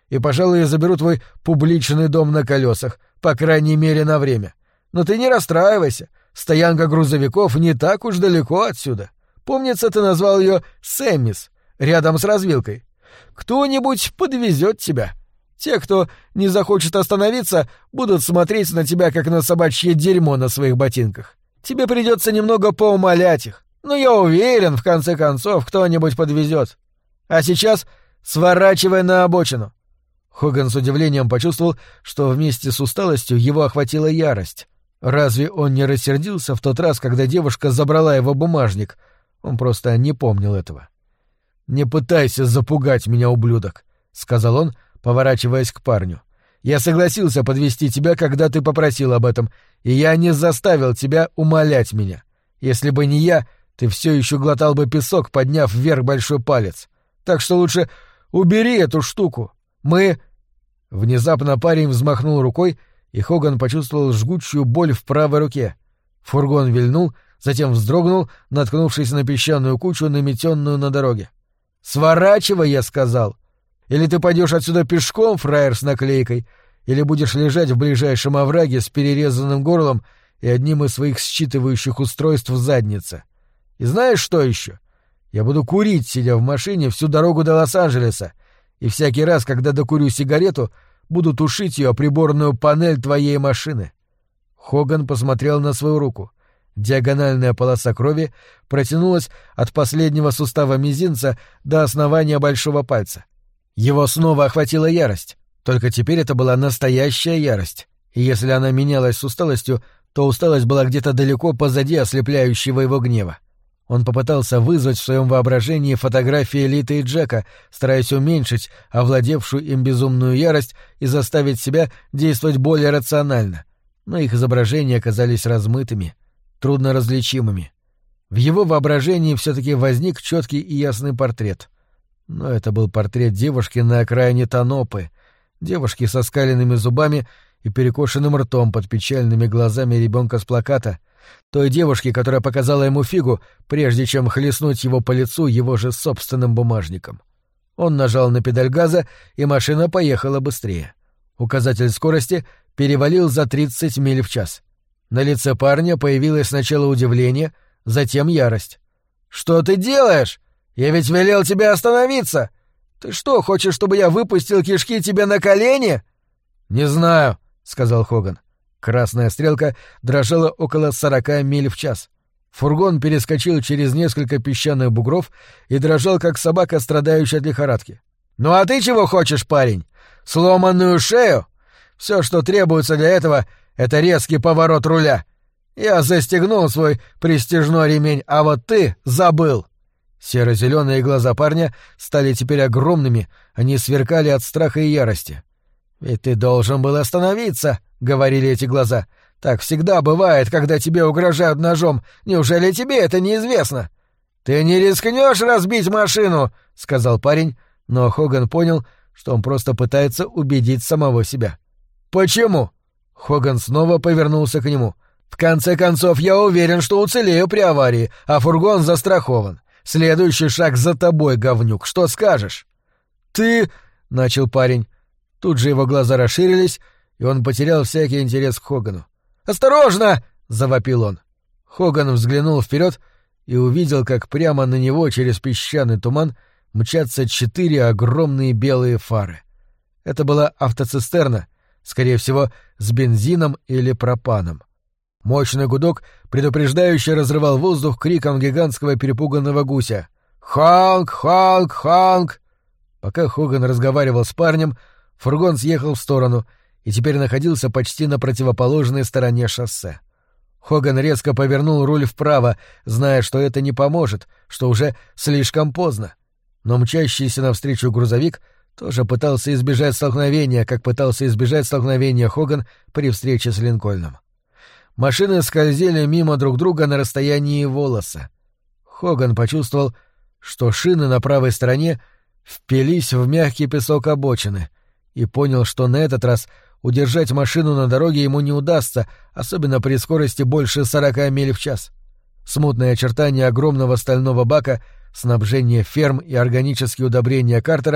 Speaker 1: и, пожалуй, я заберу твой публичный дом на колесах, по крайней мере, на время. Но ты не расстраивайся, стоянка грузовиков не так уж далеко отсюда. Помнится, ты назвал ее Сэммис, рядом с развилкой. Кто-нибудь подвезет тебя. Те, кто не захочет остановиться, будут смотреть на тебя, как на собачье дерьмо на своих ботинках. Тебе придется немного поумолять их, но я уверен, в конце концов, кто-нибудь подвезет. А сейчас сворачивай на обочину». Хоган с удивлением почувствовал, что вместе с усталостью его охватила ярость. Разве он не рассердился в тот раз, когда девушка забрала его бумажник? Он просто не помнил этого. «Не пытайся запугать меня, ублюдок», — сказал он, поворачиваясь к парню. «Я согласился подвести тебя, когда ты попросил об этом, и я не заставил тебя умолять меня. Если бы не я, ты все еще глотал бы песок, подняв вверх большой палец. Так что лучше убери эту штуку. Мы...» Внезапно парень взмахнул рукой, и Хоган почувствовал жгучую боль в правой руке. Фургон вильнул, затем вздрогнул, наткнувшись на песчаную кучу, наметенную на дороге. «Сворачивай», — я сказал. «Или ты пойдешь отсюда пешком, фраер с наклейкой, или будешь лежать в ближайшем овраге с перерезанным горлом и одним из своих считывающих устройств в заднице. И знаешь что еще? Я буду курить, сидя в машине, всю дорогу до Лос-Анджелеса, и всякий раз, когда докурю сигарету, буду тушить ее о приборную панель твоей машины». Хоган посмотрел на свою руку. Диагональная полоса крови протянулась от последнего сустава мизинца до основания большого пальца. Его снова охватила ярость, только теперь это была настоящая ярость, и если она менялась с усталостью, то усталость была где-то далеко позади ослепляющего его гнева. Он попытался вызвать в своем воображении фотографии Литы и Джека, стараясь уменьшить овладевшую им безумную ярость и заставить себя действовать более рационально, но их изображения оказались размытыми, трудно различимыми. В его воображении все-таки возник четкий и ясный портрет. Но это был портрет девушки на окраине Танопы, девушки со скаленными зубами и перекошенным ртом под печальными глазами ребенка с плаката, той девушки, которая показала ему фигу, прежде чем хлестнуть его по лицу его же собственным бумажником. Он нажал на педаль газа, и машина поехала быстрее. Указатель скорости перевалил за тридцать миль в час. На лице парня появилось сначала удивление, затем ярость. «Что ты делаешь? Я ведь велел тебе остановиться! Ты что, хочешь, чтобы я выпустил кишки тебе на колени?» «Не знаю», — сказал Хоган. Красная стрелка дрожала около сорока миль в час. Фургон перескочил через несколько песчаных бугров и дрожал, как собака, страдающая от лихорадки. «Ну а ты чего хочешь, парень? Сломанную шею? Все, что требуется для этого, — это резкий поворот руля. Я застегнул свой пристяжной ремень, а вот ты забыл». Серо-зеленые глаза парня стали теперь огромными, они сверкали от страха и ярости. «Ведь ты должен был остановиться», — говорили эти глаза. «Так всегда бывает, когда тебе угрожают ножом. Неужели тебе это неизвестно?» «Ты не рискнешь разбить машину», — сказал парень, но Хоган понял, что он просто пытается убедить самого себя. «Почему?» Хоган снова повернулся к нему. «В конце концов, я уверен, что уцелею при аварии, а фургон застрахован. Следующий шаг за тобой, говнюк. Что скажешь?» «Ты...» — начал парень. Тут же его глаза расширились, и он потерял всякий интерес к Хогану. «Осторожно!» — завопил он. Хоган взглянул вперед и увидел, как прямо на него через песчаный туман мчатся четыре огромные белые фары. Это была автоцистерна, скорее всего, с бензином или пропаном. Мощный гудок, предупреждающий, разрывал воздух криком гигантского перепуганного гуся. «Хонг! Хонг! Хонг!» Пока Хоган разговаривал с парнем, фургон съехал в сторону и теперь находился почти на противоположной стороне шоссе. Хоган резко повернул руль вправо, зная, что это не поможет, что уже слишком поздно. Но мчащийся навстречу грузовик тоже пытался избежать столкновения, как пытался избежать столкновения Хоган при встрече с Линкольном. Машины скользили мимо друг друга на расстоянии волоса. Хоган почувствовал, что шины на правой стороне впились в мягкий песок обочины, и понял, что на этот раз удержать машину на дороге ему не удастся, особенно при скорости больше сорока миль в час. Смутные очертания огромного стального бака, снабжение ферм и органические удобрения Картера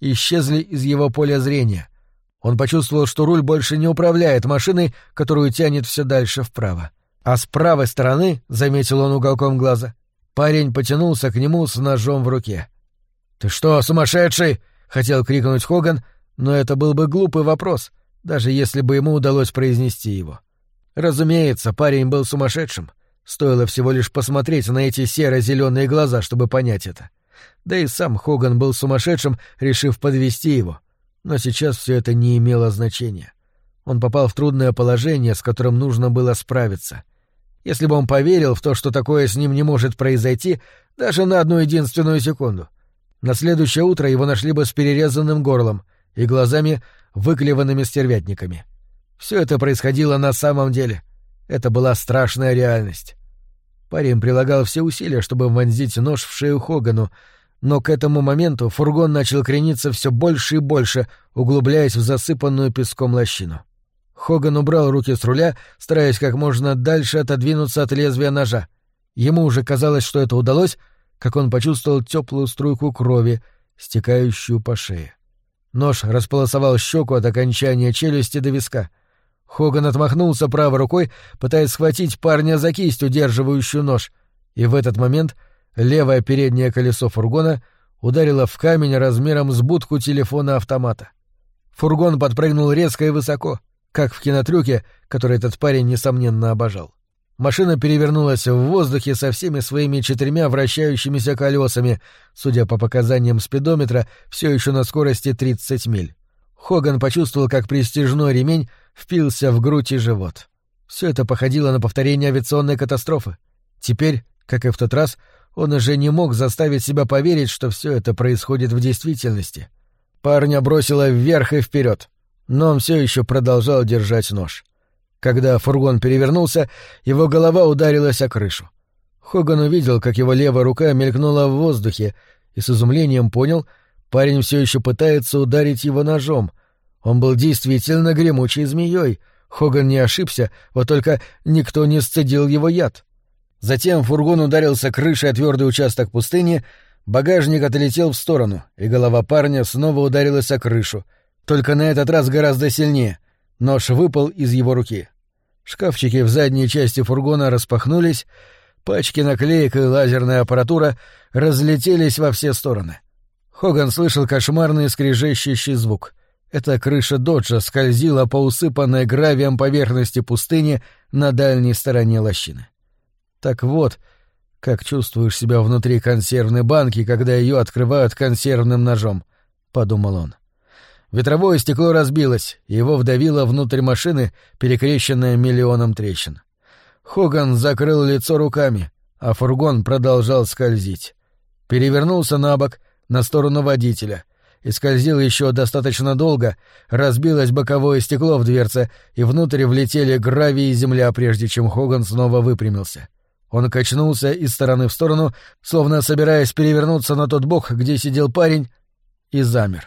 Speaker 1: исчезли из его поля зрения. Он почувствовал, что руль больше не управляет машиной, которую тянет все дальше вправо. А с правой стороны, — заметил он уголком глаза, — парень потянулся к нему с ножом в руке. «Ты что, сумасшедший?» — хотел крикнуть Хоган, но это был бы глупый вопрос, даже если бы ему удалось произнести его. Разумеется, парень был сумасшедшим. Стоило всего лишь посмотреть на эти серо-зеленые глаза, чтобы понять это. Да и сам Хоган был сумасшедшим, решив подвести его. Но сейчас все это не имело значения. Он попал в трудное положение, с которым нужно было справиться. Если бы он поверил в то, что такое с ним не может произойти, даже на одну единственную секунду, на следующее утро его нашли бы с перерезанным горлом и глазами, выклеванными стервятниками. Все это происходило на самом деле. Это была страшная реальность. Парень прилагал все усилия, чтобы вонзить нож в шею Хогану, но к этому моменту фургон начал крениться все больше и больше, углубляясь в засыпанную песком лощину. Хоган убрал руки с руля, стараясь как можно дальше отодвинуться от лезвия ножа. Ему уже казалось, что это удалось, как он почувствовал теплую струйку крови, стекающую по шее. Нож располосовал щеку от окончания челюсти до виска. Хоган отмахнулся правой рукой, пытаясь схватить парня за кисть, удерживающую нож, и в этот момент левое переднее колесо фургона ударило в камень размером с будку телефона-автомата. Фургон подпрыгнул резко и высоко, как в кинотрюке, который этот парень, несомненно, обожал. Машина перевернулась в воздухе со всеми своими четырьмя вращающимися колесами, судя по показаниям спидометра, все еще на скорости тридцать миль. Хоган почувствовал, как пристяжной ремень впился в грудь и живот. Все это походило на повторение авиационной катастрофы. Теперь, как и в тот раз, он уже не мог заставить себя поверить, что все это происходит в действительности. Парня бросило вверх и вперед, но он все еще продолжал держать нож. Когда фургон перевернулся, его голова ударилась о крышу. Хоган увидел, как его левая рука мелькнула в воздухе, и с изумлением понял, парень все еще пытается ударить его ножом. Он был действительно гремучей змеей. Хоган не ошибся, вот только никто не сцедил его яд. Затем фургон ударился крышей о твердый участок пустыни, багажник отлетел в сторону, и голова парня снова ударилась о крышу, только на этот раз гораздо сильнее. Нож выпал из его руки. Шкафчики в задней части фургона распахнулись, пачки наклеек и лазерная аппаратура разлетелись во все стороны. Хоган слышал кошмарный скрежещущий звук. Эта крыша доджа скользила по усыпанной гравием поверхности пустыни на дальней стороне лощины. Так вот, как чувствуешь себя внутри консервной банки, когда ее открывают консервным ножом, — подумал он. Ветровое стекло разбилось, и его вдавило внутрь машины, перекрещенное миллионом трещин. Хоган закрыл лицо руками, а фургон продолжал скользить. Перевернулся на бок, на сторону водителя, и скользил еще достаточно долго, разбилось боковое стекло в дверце, и внутрь влетели гравий и земля, прежде чем Хоган снова выпрямился. Он качнулся из стороны в сторону, словно собираясь перевернуться на тот бок, где сидел парень, и замер.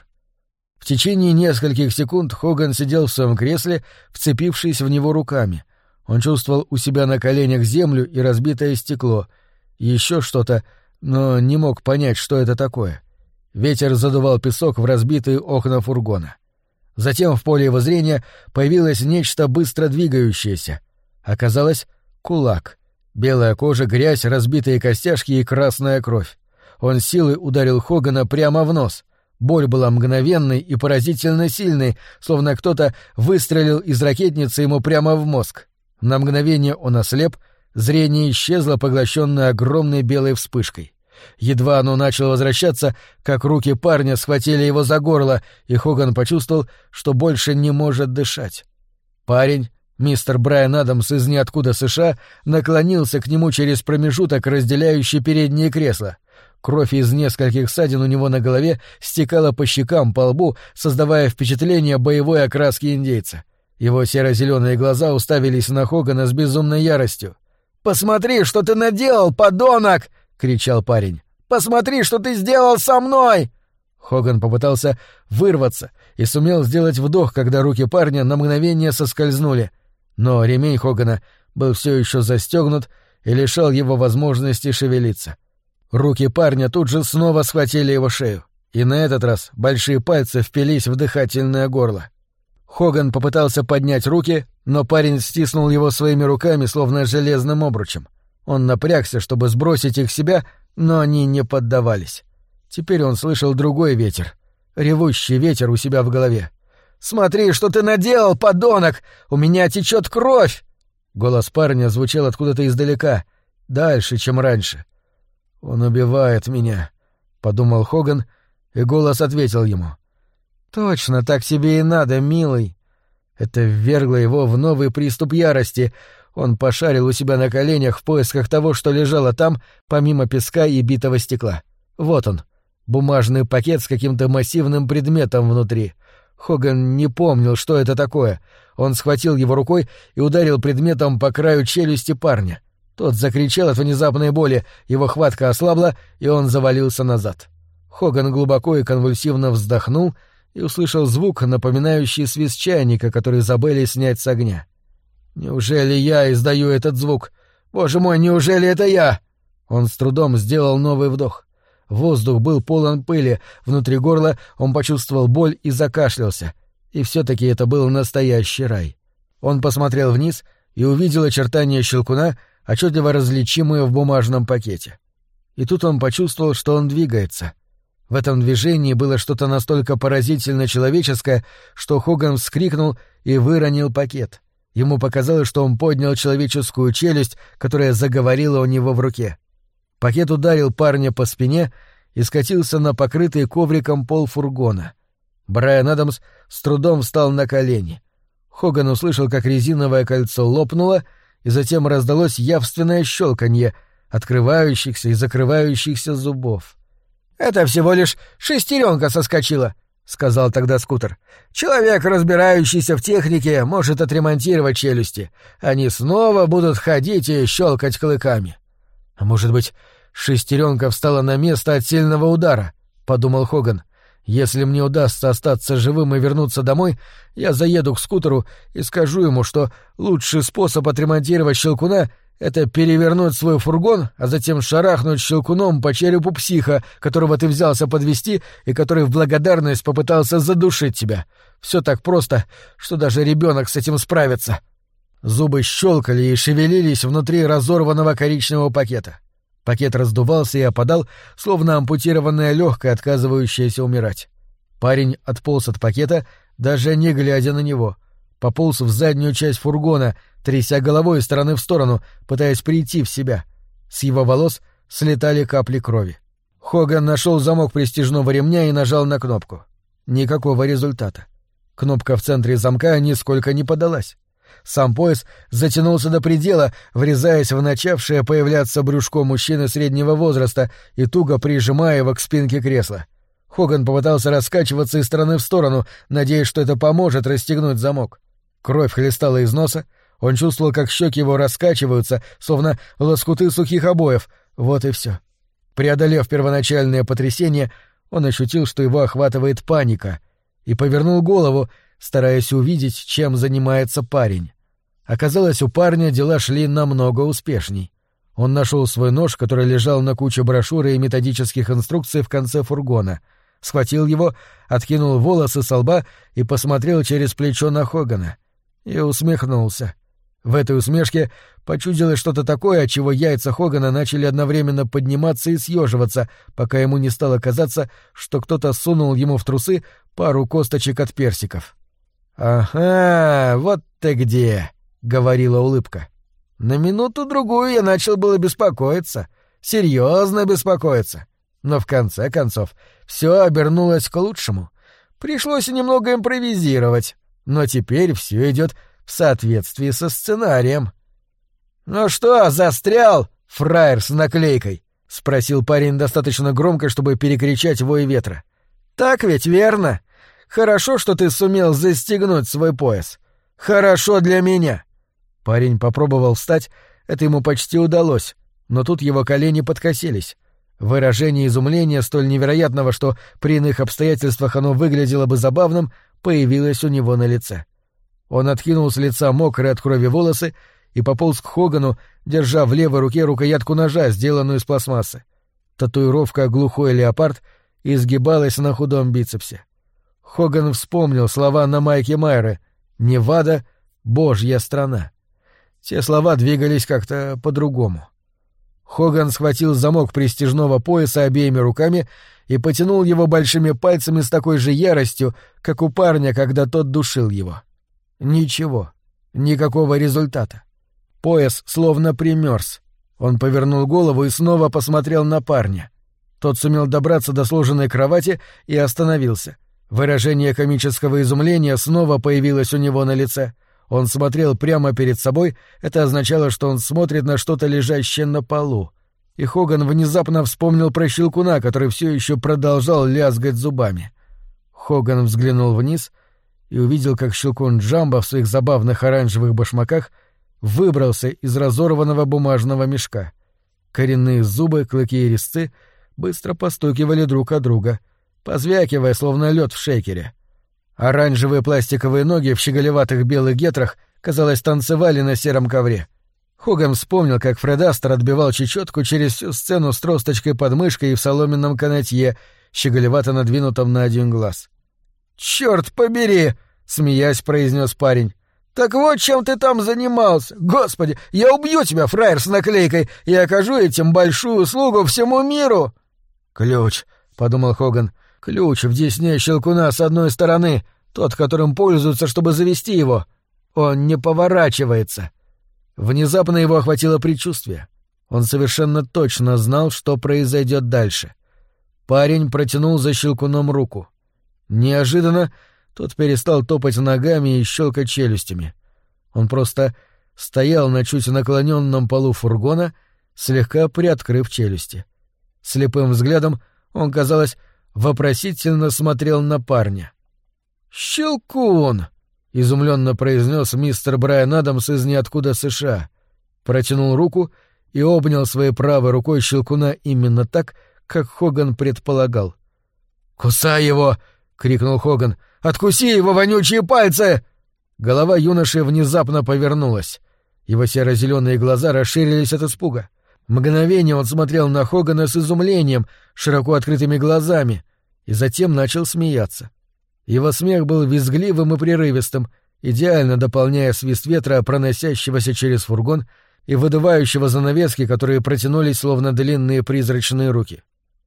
Speaker 1: В течение нескольких секунд Хоган сидел в своем кресле, вцепившись в него руками. Он чувствовал у себя на коленях землю и разбитое стекло, еще что-то, но не мог понять, что это такое. Ветер задувал песок в разбитые окна фургона. Затем в поле его зрения появилось нечто быстро двигающееся. Оказалось, кулак. Белая кожа, грязь, разбитые костяшки и красная кровь. Он силой ударил Хогана прямо в нос. Боль была мгновенной и поразительно сильной, словно кто-то выстрелил из ракетницы ему прямо в мозг. На мгновение он ослеп, зрение исчезло, поглощенное огромной белой вспышкой. Едва оно начало возвращаться, как руки парня схватили его за горло, и Хоган почувствовал, что больше не может дышать. Парень, мистер Брайан Адамс из ниоткуда США, наклонился к нему через промежуток, разделяющий передние кресла. Кровь из нескольких ссадин у него на голове стекала по щекам, по лбу, создавая впечатление боевой окраски индейца. Его серо-зеленые глаза уставились на Хогана с безумной яростью. «Посмотри, что ты наделал, подонок!» — кричал парень. «Посмотри, что ты сделал со мной!» Хоган попытался вырваться и сумел сделать вдох, когда руки парня на мгновение соскользнули. Но ремень Хогана был все еще застегнут и лишал его возможности шевелиться. Руки парня тут же снова схватили его шею. И на этот раз большие пальцы впились в дыхательное горло. Хоган попытался поднять руки, но парень стиснул его своими руками, словно железным обручем. Он напрягся, чтобы сбросить их с себя, но они не поддавались. Теперь он слышал другой ветер, ревущий ветер у себя в голове. «Смотри, что ты наделал, подонок! У меня течет кровь!» Голос парня звучал откуда-то издалека, дальше, чем раньше. «Он убивает меня», — подумал Хоган, и голос ответил ему. «Точно так тебе и надо, милый». Это ввергло его в новый приступ ярости. Он пошарил у себя на коленях в поисках того, что лежало там, помимо песка и битого стекла. Вот он, бумажный пакет с каким-то массивным предметом внутри. Хоган не помнил, что это такое. Он схватил его рукой и ударил предметом по краю челюсти парня. Тот закричал от внезапной боли, его хватка ослабла, и он завалился назад. Хоган глубоко и конвульсивно вздохнул и услышал звук, напоминающий свист чайника, который забыли снять с огня. «Неужели я издаю этот звук? Боже мой, неужели это я?» Он с трудом сделал новый вдох. Воздух был полон пыли, внутри горла он почувствовал боль и закашлялся. И все-таки это был настоящий рай. Он посмотрел вниз и увидел очертания Щелкуна, отчетливо различимые в бумажном пакете. И тут он почувствовал, что он двигается. В этом движении было что-то настолько поразительно человеческое, что Хоган вскрикнул и выронил пакет. Ему показалось, что он поднял человеческую челюсть, которая заговорила у него в руке. Пакет ударил парня по спине и скатился на покрытый ковриком пол фургона. Брайан Адамс с трудом встал на колени. Хоган услышал, как резиновое кольцо лопнуло, и затем раздалось явственное щелканье открывающихся и закрывающихся зубов. «Это всего лишь шестеренка соскочила», — сказал тогда скутер. «Человек, разбирающийся в технике, может отремонтировать челюсти. Они снова будут ходить и щелкать клыками». «А может быть, шестеренка встала на место от сильного удара?» — подумал Хоган. «Если мне удастся остаться живым и вернуться домой, я заеду к скутеру и скажу ему, что лучший способ отремонтировать Щелкуна — это перевернуть свой фургон, а затем шарахнуть Щелкуном по черепу психа, которого ты взялся подвести и который в благодарность попытался задушить тебя. Все так просто, что даже ребенок с этим справится». Зубы щелкали и шевелились внутри разорванного коричневого пакета. Пакет раздувался и опадал, словно ампутированное легкое, отказывающееся умирать. Парень отполз от пакета, даже не глядя на него. Пополз в заднюю часть фургона, тряся головой из стороны в сторону, пытаясь прийти в себя. С его волос слетали капли крови. Хоган нашел замок пристяжного ремня и нажал на кнопку. Никакого результата. Кнопка в центре замка нисколько не подалась. Сам пояс затянулся до предела, врезаясь в начавшее появляться брюшко мужчины среднего возраста и туго прижимая его к спинке кресла. Хоган попытался раскачиваться из стороны в сторону, надеясь, что это поможет расстегнуть замок. Кровь хлестала из носа, он чувствовал, как щеки его раскачиваются, словно лоскуты сухих обоев. Вот и все. Преодолев первоначальное потрясение, он ощутил, что его охватывает паника, и повернул голову, стараясь увидеть, чем занимается парень. Оказалось, у парня дела шли намного успешней. Он нашел свой нож, который лежал на куче брошюры и методических инструкций в конце фургона, схватил его, откинул волосы со лба и посмотрел через плечо на Хогана. И усмехнулся. В этой усмешке почудилось что-то такое, от чего яйца Хогана начали одновременно подниматься и съеживаться, пока ему не стало казаться, что кто-то сунул ему в трусы пару косточек от персиков. «Ага, вот ты где», — говорила улыбка. На минуту-другую я начал было беспокоиться, серьезно беспокоиться. Но в конце концов все обернулось к лучшему. Пришлось немного импровизировать, но теперь все идет в соответствии со сценарием. «Ну что, застрял, фраер с наклейкой?» — спросил парень достаточно громко, чтобы перекричать вой ветра. «Так ведь, верно? Хорошо, что ты сумел застегнуть свой пояс. Хорошо для меня». Парень попробовал встать, это ему почти удалось, но тут его колени подкосились. Выражение изумления, столь невероятного, что при иных обстоятельствах оно выглядело бы забавным, появилось у него на лице. Он откинул с лица мокрые от крови волосы и пополз к Хогану, держа в левой руке рукоятку ножа, сделанную из пластмассы. Татуировка «Глухой леопард» изгибалась на худом бицепсе. Хоган вспомнил слова на майке Майры «Невада — Божья страна». Те слова двигались как-то по-другому. Хоган схватил замок пристяжного пояса обеими руками и потянул его большими пальцами с такой же яростью, как у парня, когда тот душил его. Ничего. Никакого результата. Пояс словно примерз. Он повернул голову и снова посмотрел на парня. Тот сумел добраться до сложенной кровати и остановился. Выражение комического изумления снова появилось у него на лице. Он смотрел прямо перед собой, это означало, что он смотрит на что-то лежащее на полу. И Хоган внезапно вспомнил про Щелкуна, который все еще продолжал лязгать зубами. Хоган взглянул вниз и увидел, как Щелкун Джамбо в своих забавных оранжевых башмаках выбрался из разорванного бумажного мешка. Коренные зубы, клыки и резцы быстро постукивали друг о друга, позвякивая, словно лед в шейкере. Оранжевые пластиковые ноги в щеголеватых белых гетрах, казалось, танцевали на сером ковре. Хоган вспомнил, как Фред Астер отбивал чечетку через всю сцену с тросточкой под мышкой и в соломенном канатье, щеголевато надвинутом на один глаз. «Чёрт побери!» — смеясь, произнес парень. «Так вот чем ты там занимался! Господи, я убью тебя, фраер с наклейкой, и окажу этим большую услугу всему миру!» «Ключ», — подумал Хоган, — «ключ в десне Щелкуна с одной стороны, тот, которым пользуются, чтобы завести его. Он не поворачивается». Внезапно его охватило предчувствие. Он совершенно точно знал, что произойдет дальше. Парень протянул за Щелкуном руку. Неожиданно тот перестал топать ногами и щелкать челюстями. Он просто стоял на чуть наклоненном полу фургона, слегка приоткрыв челюсти. Слепым взглядом он, казалось, вопросительно смотрел на парня. «Щелкун!» — изумленно произнес мистер Брайан Адамс из ниоткуда США. Протянул руку и обнял своей правой рукой Щелкуна именно так, как Хоган предполагал. «Кусай его!» — крикнул Хоган. «Откуси его, вонючие пальцы!» Голова юноши внезапно повернулась. Его серо-зеленые глаза расширились от испуга. Мгновение он смотрел на Хогана с изумлением, широко открытыми глазами, и затем начал смеяться. Его смех был визгливым и прерывистым, идеально дополняя свист ветра, проносящегося через фургон, и выдувающего занавески, которые протянулись словно длинные призрачные руки.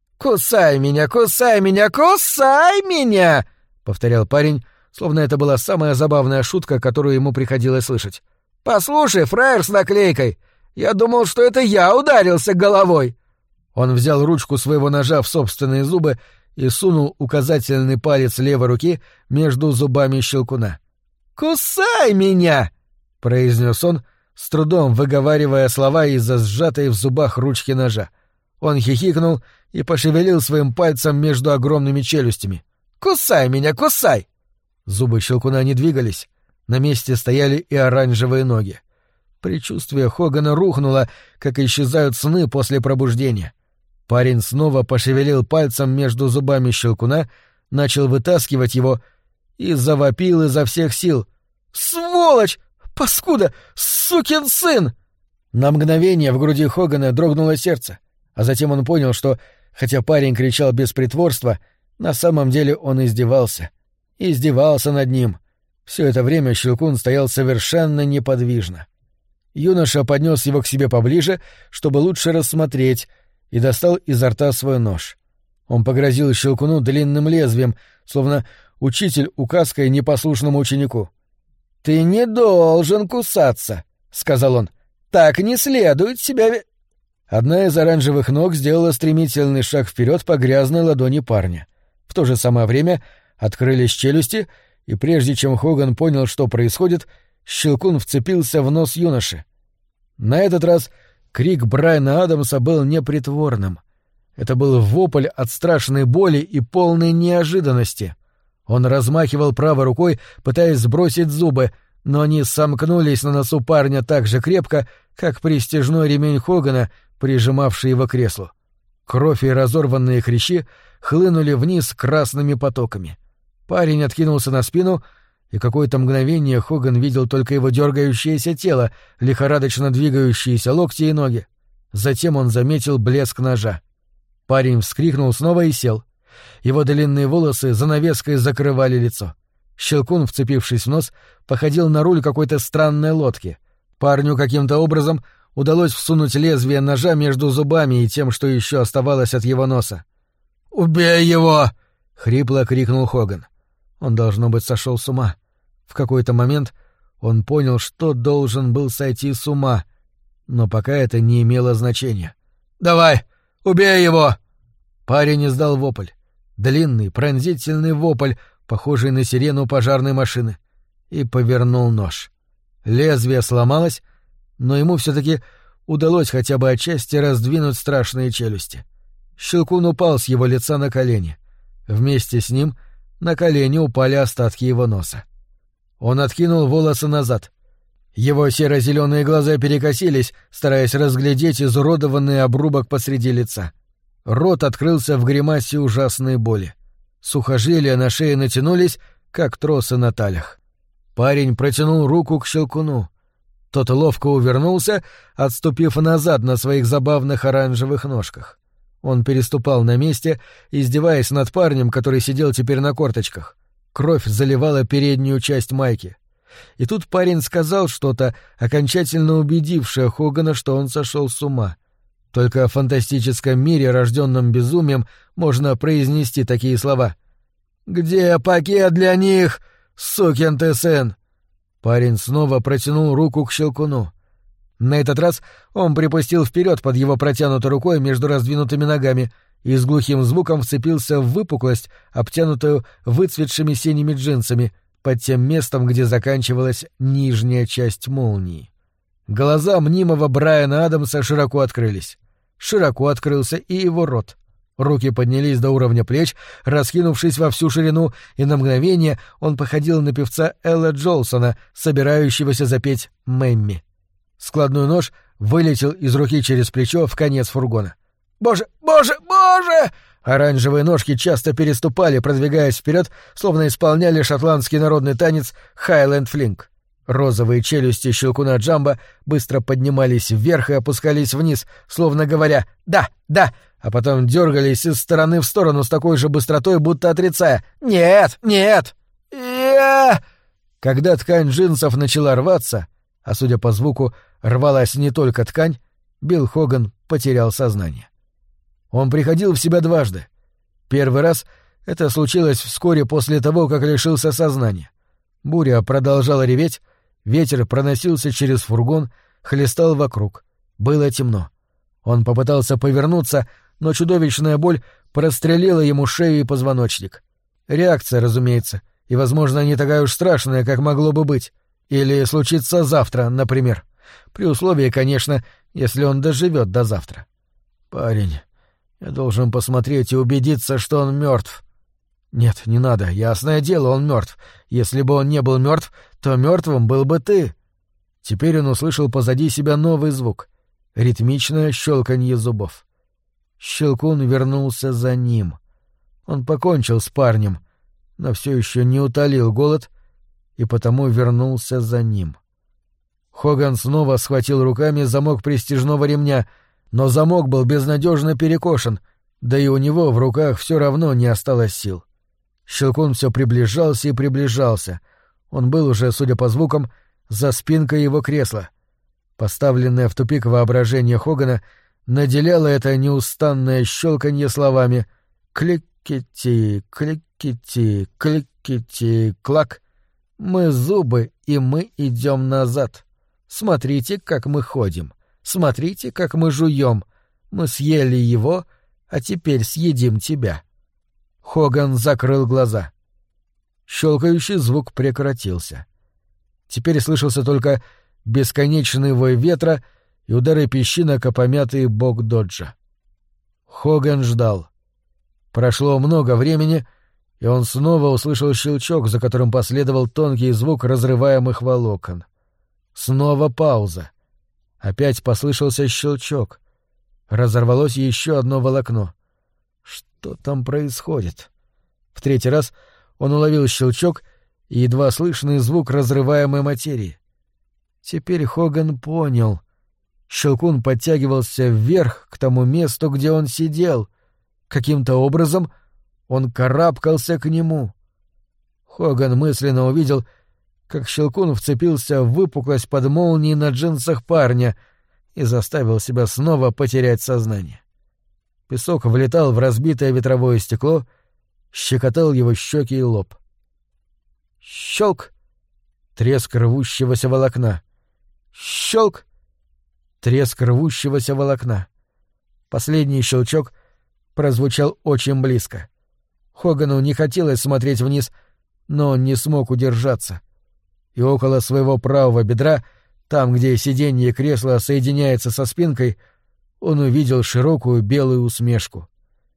Speaker 1: «Кусай меня, кусай меня, кусай меня!» — повторял парень, словно это была самая забавная шутка, которую ему приходилось слышать. «Послушай, фраер с наклейкой, я думал, что это я ударился головой!» Он взял ручку своего ножа в собственные зубы и сунул указательный палец левой руки между зубами Щелкуна. «Кусай меня!» — произнес он, с трудом выговаривая слова из-за сжатой в зубах ручки ножа. Он хихикнул и пошевелил своим пальцем между огромными челюстями. «Кусай меня, кусай!» Зубы Щелкуна не двигались, на месте стояли и оранжевые ноги. Предчувствие Хогана рухнуло, как исчезают сны после пробуждения. Парень снова пошевелил пальцем между зубами Щелкуна, начал вытаскивать его и завопил изо всех сил. «Сволочь! Паскуда! Сукин сын!» На мгновение в груди Хогана дрогнуло сердце, а затем он понял, что, хотя парень кричал без притворства, на самом деле он издевался. Издевался над ним. Все это время Щелкун стоял совершенно неподвижно. Юноша поднес его к себе поближе, чтобы лучше рассмотреть, и достал изо рта свой нож. Он погрозил Щелкуну длинным лезвием, словно учитель указкой непослушному ученику. «Ты не должен кусаться», — сказал он. «Так не следует себя ве...» Одна из оранжевых ног сделала стремительный шаг вперед по грязной ладони парня. В то же самое время открылись челюсти, и прежде чем Хоган понял, что происходит, Щелкун вцепился в нос юноши. На этот раз крик Брайана Адамса был непритворным. Это был вопль от страшной боли и полной неожиданности. Он размахивал правой рукой, пытаясь сбросить зубы, но они сомкнулись на носу парня так же крепко, как пристяжной ремень Хогана, прижимавший его к креслу. Кровь и разорванные хрящи хлынули вниз красными потоками. Парень откинулся на спину, и какое-то мгновение Хоган видел только его дергающееся тело, лихорадочно двигающиеся локти и ноги. Затем он заметил блеск ножа. Парень вскрикнул снова и сел. Его длинные волосы занавеской закрывали лицо. Щелкун, вцепившись в нос, походил на руль какой-то странной лодки. Парню каким-то образом удалось всунуть лезвие ножа между зубами и тем, что еще оставалось от его носа. «Убей его!» — хрипло крикнул Хоган. Он, должно быть, сошел с ума. В какой-то момент он понял, что должен был сойти с ума, но пока это не имело значения. «Давай, убей его!» Парень издал вопль. Длинный, пронзительный вопль, похожий на сирену пожарной машины, и повернул нож. Лезвие сломалось, но ему все-таки удалось хотя бы отчасти раздвинуть страшные челюсти. Щелкун упал с его лица на колени. Вместе с ним на колени упали остатки его носа. Он откинул волосы назад. Его серо-зеленые глаза перекосились, стараясь разглядеть изуродованный обрубок посреди лица. Рот открылся в гримасе ужасной боли. Сухожилия на шее натянулись, как тросы на талях. Парень протянул руку к Щелкуну. Тот ловко увернулся, отступив назад на своих забавных оранжевых ножках. Он переступал на месте, издеваясь над парнем, который сидел теперь на корточках. Кровь заливала переднюю часть майки. И тут парень сказал что-то, окончательно убедившее Хогана, что он сошел с ума. Только в фантастическом мире, рожденном безумием, можно произнести такие слова. «Где пакет для них, сукин ты сын?» Парень снова протянул руку к Щелкуну. На этот раз он припустил вперед под его протянутой рукой между раздвинутыми ногами и с глухим звуком вцепился в выпуклость, обтянутую выцветшими синими джинсами, под тем местом, где заканчивалась нижняя часть молнии. Глаза мнимого Брайана Адамса широко открылись. Широко открылся и его рот. Руки поднялись до уровня плеч, раскинувшись во всю ширину, и на мгновение он походил на певца Элла Джолсона, собирающегося запеть «Мэмми». Складной нож вылетел из руки через плечо в конец фургона. «Боже, боже, боже!» Оранжевые ножки часто переступали, продвигаясь вперед, словно исполняли шотландский народный танец «Хайленд Флинк». Розовые челюсти Щелкуна Джамбо быстро поднимались вверх и опускались вниз, словно говоря «да, да», а потом дергались из стороны в сторону с такой же быстротой, будто отрицая «нет, нет». Я... Когда ткань джинсов начала рваться, а судя по звуку, рвалась не только ткань, Билл Хоган потерял сознание. Он приходил в себя дважды. Первый раз это случилось вскоре после того, как лишился сознания. Буря продолжала реветь, ветер проносился через фургон, хлестал вокруг. Было темно. Он попытался повернуться, но чудовищная боль прострелила ему шею и позвоночник. Реакция, разумеется, и, возможно, не такая уж страшная, как могло бы быть. Или случится завтра, например. При условии, конечно, если он доживет до завтра. «Парень, я должен посмотреть и убедиться, что он мертв». «Нет, не надо. Ясное дело, он мертв. Если бы он не был мертв, то мертвым был бы ты». Теперь он услышал позади себя новый звук — ритмичное щелканье зубов. Щелкун вернулся за ним. Он покончил с парнем, но все еще не утолил голод и потому вернулся за ним. Хоган снова схватил руками замок пристяжного ремня, но замок был безнадежно перекошен, да и у него в руках все равно не осталось сил. Щелкун все приближался и приближался. Он был уже, судя по звукам, за спинкой его кресла. Поставленное в тупик воображение Хогана наделяло это неустанное щелканье словами «кликити, кликити, кликити, клак». «Мы зубы, и мы идем назад. Смотрите, как мы ходим. Смотрите, как мы жуем. Мы съели его, а теперь съедим тебя». Хоган закрыл глаза. Щелкающий звук прекратился. Теперь слышался только бесконечный вой ветра и удары песчинок о помятый бок доджа. Хоган ждал. Прошло много времени, и он снова услышал щелчок, за которым последовал тонкий звук разрываемых волокон. Снова пауза. Опять послышался щелчок. Разорвалось еще одно волокно. Что там происходит? В третий раз он уловил щелчок и едва слышный звук разрываемой материи. Теперь Хоган понял. Щелкун подтягивался вверх к тому месту, где он сидел. Каким-то образом Он карабкался к нему. Хоган мысленно увидел, как Щелкун вцепился в выпуклость под молнией на джинсах парня и заставил себя снова потерять сознание. Песок влетал в разбитое ветровое стекло, щекотал его щеки и лоб. Щелк! Треск рвущегося волокна. Щелк! Треск рвущегося волокна. Последний щелчок прозвучал очень близко. Хогану не хотелось смотреть вниз, но он не смог удержаться. И около своего правого бедра, там, где сиденье кресла соединяется со спинкой, он увидел широкую белую усмешку.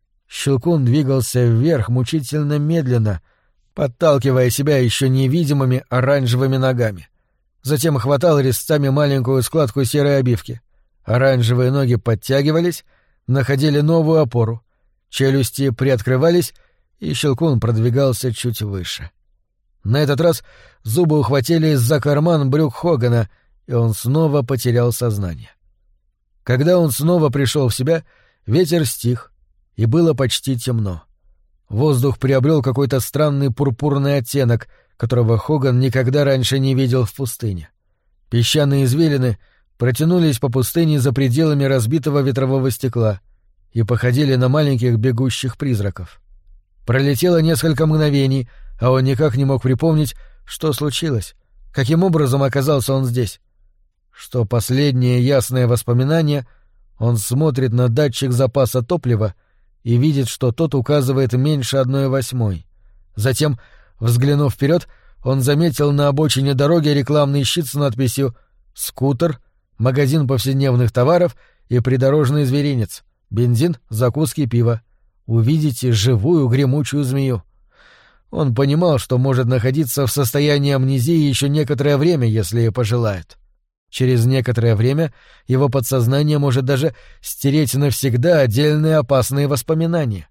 Speaker 1: Щелкун двигался вверх мучительно медленно, подталкивая себя еще невидимыми оранжевыми ногами. Затем хватал резцами маленькую складку серой обивки. Оранжевые ноги подтягивались, находили новую опору. Челюсти приоткрывались, и Щелкун продвигался чуть выше. На этот раз зубы ухватились за карман брюк Хогана, и он снова потерял сознание. Когда он снова пришел в себя, ветер стих, и было почти темно. Воздух приобрел какой-то странный пурпурный оттенок, которого Хоган никогда раньше не видел в пустыне. Песчаные извилины протянулись по пустыне за пределами разбитого ветрового стекла и походили на маленьких бегущих призраков. Пролетело несколько мгновений, а он никак не мог припомнить, что случилось, каким образом оказался он здесь. Что последнее ясное воспоминание, он смотрит на датчик запаса топлива и видит, что тот указывает меньше одной восьмой. Затем, взглянув вперед, он заметил на обочине дороги рекламный щит с надписью «Скутер», «Магазин повседневных товаров» и «Придорожный зверинец», «Бензин», «Закуски», «Пиво». Увидите живую гремучую змею. Он понимал, что может находиться в состоянии амнезии еще некоторое время, если и пожелает. Через некоторое время его подсознание может даже стереть навсегда отдельные опасные воспоминания.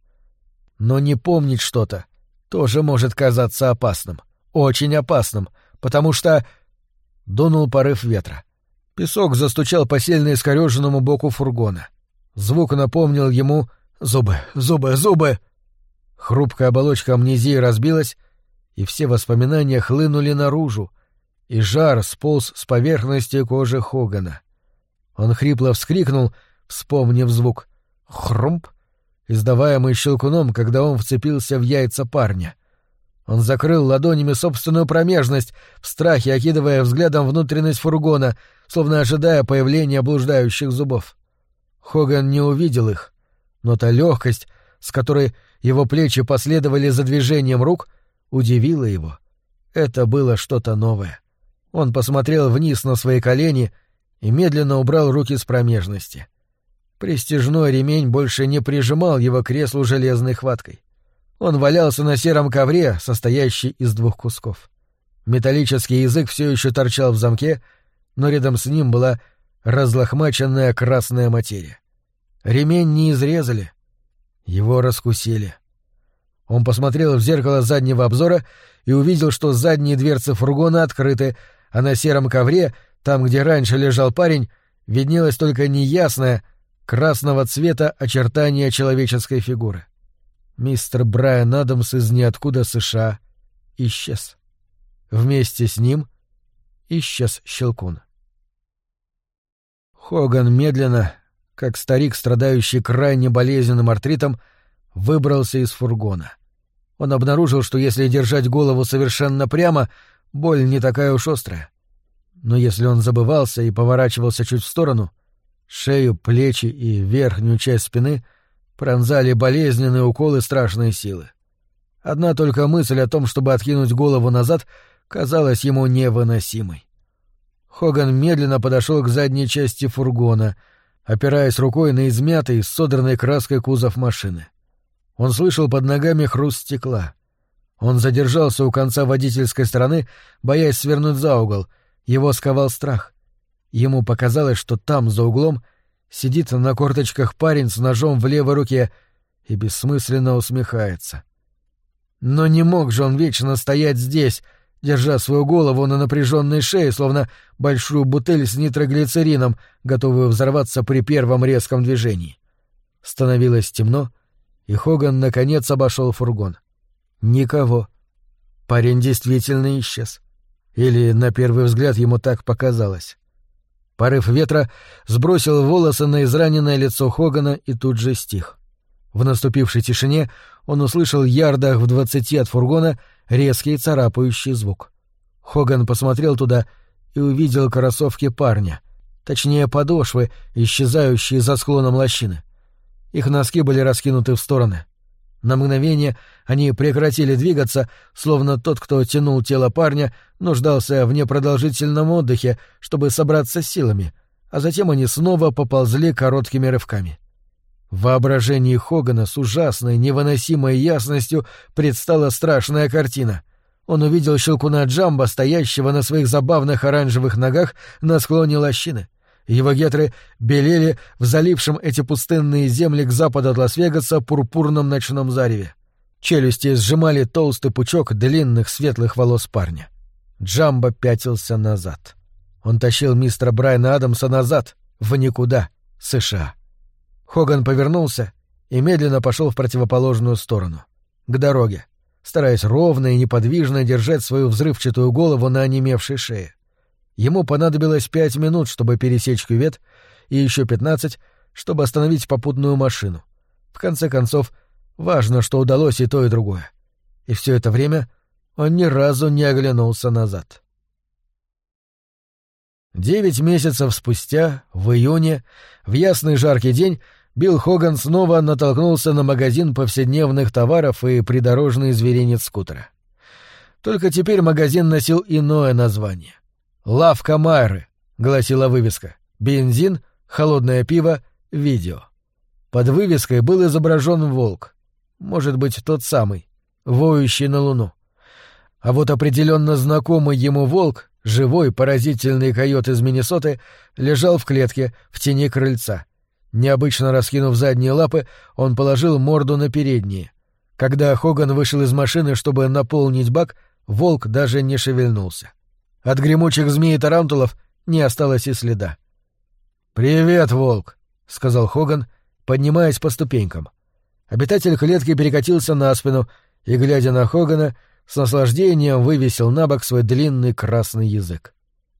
Speaker 1: Но не помнить что-то тоже может казаться опасным. Очень опасным, потому что... Дунул порыв ветра. Песок застучал по сильно искорёженному боку фургона. Звук напомнил ему «Зубы, зубы, зубы!». Хрупкая оболочка амнезии разбилась, и все воспоминания хлынули наружу, и жар сполз с поверхности кожи Хогана. Он хрипло вскрикнул, вспомнив звук «хрумп», издаваемый Щелкуном, когда он вцепился в яйца парня. Он закрыл ладонями собственную промежность, в страхе окидывая взглядом внутренность фургона, словно ожидая появления блуждающих зубов. Хоган не увидел их, но та легкость, с которой его плечи последовали за движением рук, удивила его. Это было что-то новое. Он посмотрел вниз на свои колени и медленно убрал руки с промежности. Престижной ремень больше не прижимал его к креслу железной хваткой. Он валялся на сером ковре, состоящий из двух кусков. Металлический язык все еще торчал в замке, но рядом с ним была разлохмаченная красная материя. Ремень не изрезали. Его раскусили. Он посмотрел в зеркало заднего обзора и увидел, что задние дверцы фургона открыты, а на сером ковре, там, где раньше лежал парень, виднелось только неясное, красного цвета очертание человеческой фигуры. Мистер Брайан Адамс из ниоткуда США исчез. Вместе с ним исчез Щелкун. Хоган медленно, как старик, страдающий крайне болезненным артритом, выбрался из фургона. Он обнаружил, что если держать голову совершенно прямо, боль не такая уж острая. Но если он забывался и поворачивался чуть в сторону, шею, плечи и верхнюю часть спины пронзали болезненные уколы страшной силы. Одна только мысль о том, чтобы откинуть голову назад, казалась ему невыносимой. Хоган медленно подошел к задней части фургона, опираясь рукой на измятый, с содранной краской кузов машины. Он слышал под ногами хруст стекла. Он задержался у конца водительской стороны, боясь свернуть за угол. Его сковал страх. Ему показалось, что там, за углом, сидит на корточках парень с ножом в левой руке и бессмысленно усмехается. Но не мог же он вечно стоять здесь, держа свою голову на напряженной шее, словно большую бутыль с нитроглицерином, готовую взорваться при первом резком движении. Становилось темно, и Хоган наконец обошел фургон. Никого. Парень действительно исчез. Или, на первый взгляд, ему так показалось. Порыв ветра сбросил волосы на израненное лицо Хогана и тут же стих. В наступившей тишине он услышал ярдах в двадцати от фургона резкий царапающий звук. Хоган посмотрел туда и увидел кроссовки парня, точнее подошвы, исчезающие за склоном лощины. Их носки были раскинуты в стороны. На мгновение они прекратили двигаться, словно тот, кто тянул тело парня, нуждался в непродолжительном отдыхе, чтобы собраться с силами, а затем они снова поползли короткими рывками. В воображении Хогана с ужасной, невыносимой ясностью предстала страшная картина. Он увидел щелкуна Джамбо, стоящего на своих забавных оранжевых ногах на склоне лощины. Его гетры белели в залившем эти пустынные земли к западу от Лас-Вегаса пурпурном ночном зареве. Челюсти сжимали толстый пучок длинных светлых волос парня. Джамбо пятился назад. Он тащил мистера Брайана Адамса назад, в никуда, США. Хоган повернулся и медленно пошел в противоположную сторону, к дороге, стараясь ровно и неподвижно держать свою взрывчатую голову на онемевшей шее. Ему понадобилось пять минут, чтобы пересечь кювет, и еще пятнадцать, чтобы остановить попутную машину. В конце концов, важно, что удалось и то, и другое. И все это время он ни разу не оглянулся назад. Девять месяцев спустя, в июне, в ясный жаркий день, Билл Хоган снова натолкнулся на магазин повседневных товаров и придорожный зверинец скутера. Только теперь магазин носил иное название. «Лавка Майры», — гласила вывеска. «Бензин, холодное пиво, видео». Под вывеской был изображен волк. Может быть, тот самый, воющий на луну. А вот определенно знакомый ему волк, живой поразительный койот из Миннесоты, лежал в клетке в тени крыльца. Необычно раскинув задние лапы, он положил морду на передние. Когда Хоган вышел из машины, чтобы наполнить бак, волк даже не шевельнулся. От гремучих змей и тарантулов не осталось и следа. «Привет, волк», — сказал Хоган, поднимаясь по ступенькам. Обитатель клетки перекатился на спину и, глядя на Хогана, с наслаждением вывесил на бок свой длинный красный язык.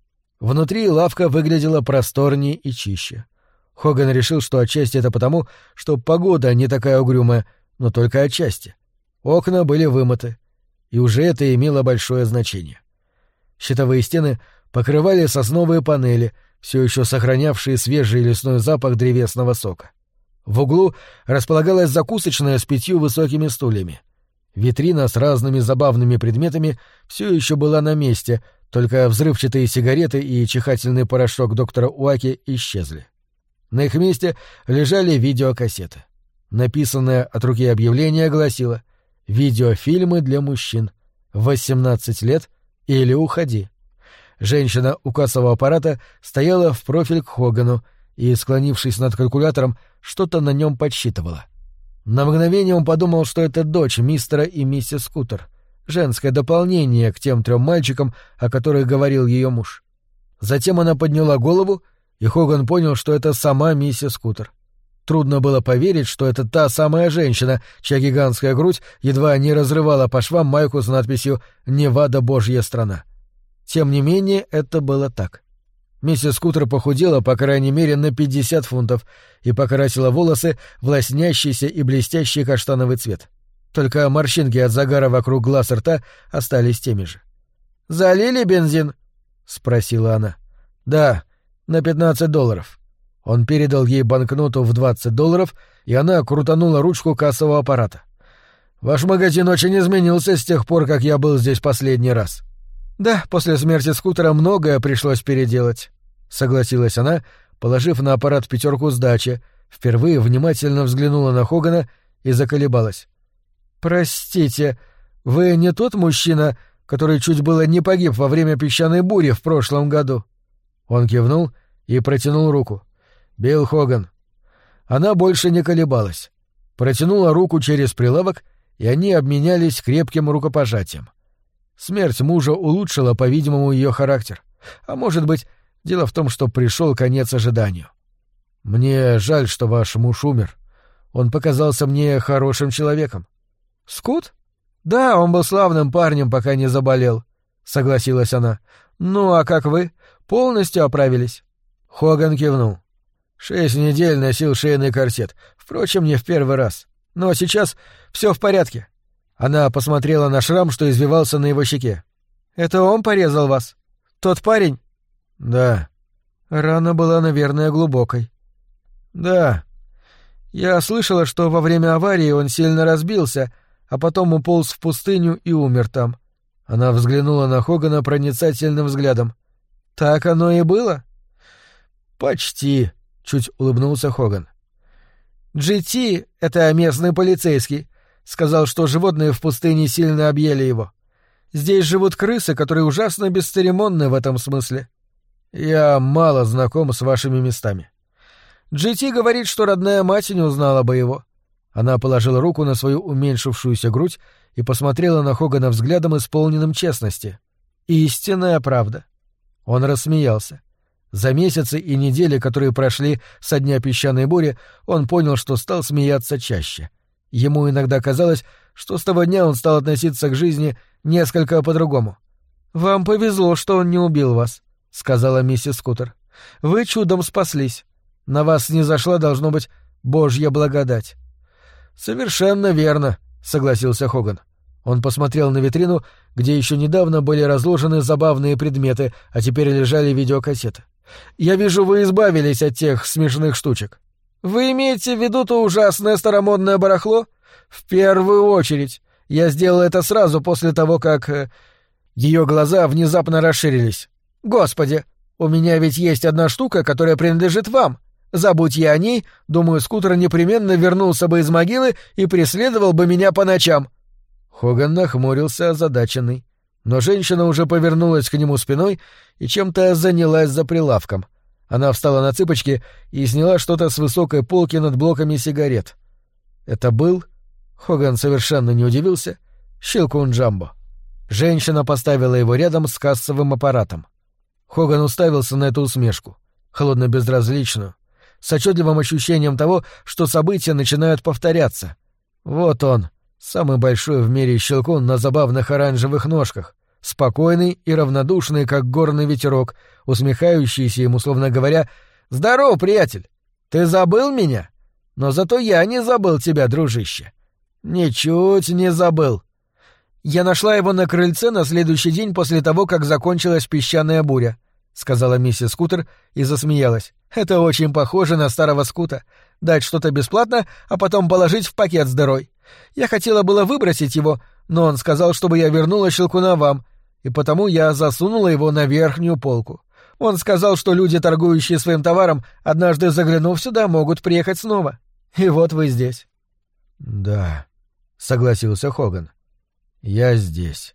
Speaker 1: Внутри лавка выглядела просторнее и чище. Хоган решил, что отчасти это потому, что погода не такая угрюмая, но только отчасти. Окна были вымыты, и уже это имело большое значение. Щитовые стены покрывали сосновые панели, все еще сохранявшие свежий лесной запах древесного сока. В углу располагалась закусочная с пятью высокими стульями. Витрина с разными забавными предметами все еще была на месте, только взрывчатые сигареты и чихательный порошок доктора Уаки исчезли. На их месте лежали видеокассеты. Написанное от руки объявление гласило: «Видеофильмы для мужчин. восемнадцать лет или уходи». Женщина у кассового аппарата стояла в профиль к Хогану и, склонившись над калькулятором, что-то на нем подсчитывала. На мгновение он подумал, что это дочь мистера и миссис Скутер, женское дополнение к тем трем мальчикам, о которых говорил ее муж. Затем она подняла голову, и Хоган понял, что это сама миссис Скутер. Трудно было поверить, что это та самая женщина, чья гигантская грудь едва не разрывала по швам майку с надписью «Невада, Божья страна». Тем не менее, это было так. Миссис Скутер похудела, по крайней мере, на пятьдесят фунтов и покрасила волосы в лоснящийся и блестящий каштановый цвет. Только морщинки от загара вокруг глаз и рта остались теми же. «Залили бензин?» — спросила она. «Да, на пятнадцать долларов». Он передал ей банкноту в двадцать долларов, и она крутанула ручку кассового аппарата. «Ваш магазин очень изменился с тех пор, как я был здесь последний раз». «Да, после смерти Скутера многое пришлось переделать», — согласилась она, положив на аппарат пятерку сдачи, впервые внимательно взглянула на Хогана и заколебалась. «Простите, вы не тот мужчина, который чуть было не погиб во время песчаной бури в прошлом году?» Он кивнул и протянул руку. «Билл Хоган». Она больше не колебалась. Протянула руку через прилавок, и они обменялись крепким рукопожатием. Смерть мужа улучшила, по-видимому, ее характер. А может быть, дело в том, что пришел конец ожиданию. «Мне жаль, что ваш муж умер. Он показался мне хорошим человеком». «Скут? Да, он был славным парнем, пока не заболел», — согласилась она. «Ну, а как вы? Полностью оправились?» Хоган кивнул. «Шесть недель носил шейный корсет. Впрочем, не в первый раз. Но сейчас все в порядке». Она посмотрела на шрам, что извивался на его щеке. «Это он порезал вас? Тот парень?» «Да». «Рана была, наверное, глубокой». «Да. Я слышала, что во время аварии он сильно разбился, а потом уполз в пустыню и умер там». Она взглянула на Хогана проницательным взглядом. «Так оно и было?» «Почти», — чуть улыбнулся Хоган. «Джи Ти, это местный полицейский, сказал, что животные в пустыне сильно объели его. Здесь живут крысы, которые ужасно бесцеремонны в этом смысле. Я мало знаком с вашими местами. Джи Ти говорит, что родная мать не узнала бы его». Она положила руку на свою уменьшившуюся грудь и посмотрела на Хогана взглядом, исполненным честности. «Истинная правда». Он рассмеялся. За месяцы и недели, которые прошли со дня песчаной бури, он понял, что стал смеяться чаще. Ему иногда казалось, что с того дня он стал относиться к жизни несколько по-другому. «Вам повезло, что он не убил вас», — сказала миссис Скутер. «Вы чудом спаслись. На вас снизошла, должно быть, Божья благодать». «Совершенно верно», — согласился Хоган. Он посмотрел на витрину, где еще недавно были разложены забавные предметы, а теперь лежали видеокассеты. «Я вижу, вы избавились от тех смешных штучек». «Вы имеете в виду то ужасное старомодное барахло?» «В первую очередь. Я сделал это сразу после того, как...» Ее глаза внезапно расширились. «Господи, у меня ведь есть одна штука, которая принадлежит вам. Забудь я о ней, думаю, Скутер непременно вернулся бы из могилы и преследовал бы меня по ночам». Хоган нахмурился, озадаченный. Но женщина уже повернулась к нему спиной и чем-то занялась за прилавком. Она встала на цыпочки и сняла что-то с высокой полки над блоками сигарет. Это был, Хоган совершенно не удивился, Щелкун Джамбо. Женщина поставила его рядом с кассовым аппаратом. Хоган уставился на эту усмешку, холодно-безразличную, с отчетливым ощущением того, что события начинают повторяться. Вот он, самый большой в мире щелкун на забавных оранжевых ножках, спокойный и равнодушный, как горный ветерок, усмехающийся ему, словно говоря: «Здорово, приятель! Ты забыл меня? Но зато я не забыл тебя, дружище. Ничуть не забыл». «Я нашла его на крыльце на следующий день после того, как закончилась песчаная буря», — сказала миссис Скутер и засмеялась. «Это очень похоже на старого Скута. Дать что-то бесплатно, а потом положить в пакет с дырой. Я хотела было выбросить его, но он сказал, чтобы я вернула щелкуна вам, и потому я засунула его на верхнюю полку. Он сказал, что люди, торгующие своим товаром, однажды заглянув сюда, могут приехать снова. И вот вы здесь». «Да», — согласился Хоган. «Я здесь».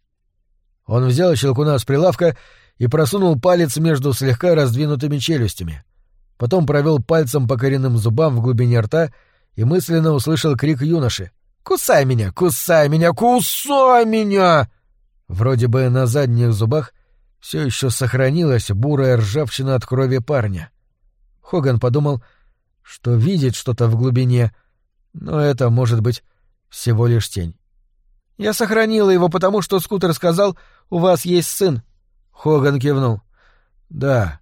Speaker 1: Он взял щелкуна с прилавка и просунул палец между слегка раздвинутыми челюстями. Потом провел пальцем по коренным зубам в глубине рта и мысленно услышал крик юноши: «Кусай меня! Кусай меня! Кусай меня!» Вроде бы на задних зубах все еще сохранилась бурая ржавчина от крови парня. Хоган подумал, что видит что-то в глубине, но это, может быть, всего лишь тень. «Я сохранила его, потому что Скутер сказал, у вас есть сын». Хоган кивнул. «Да.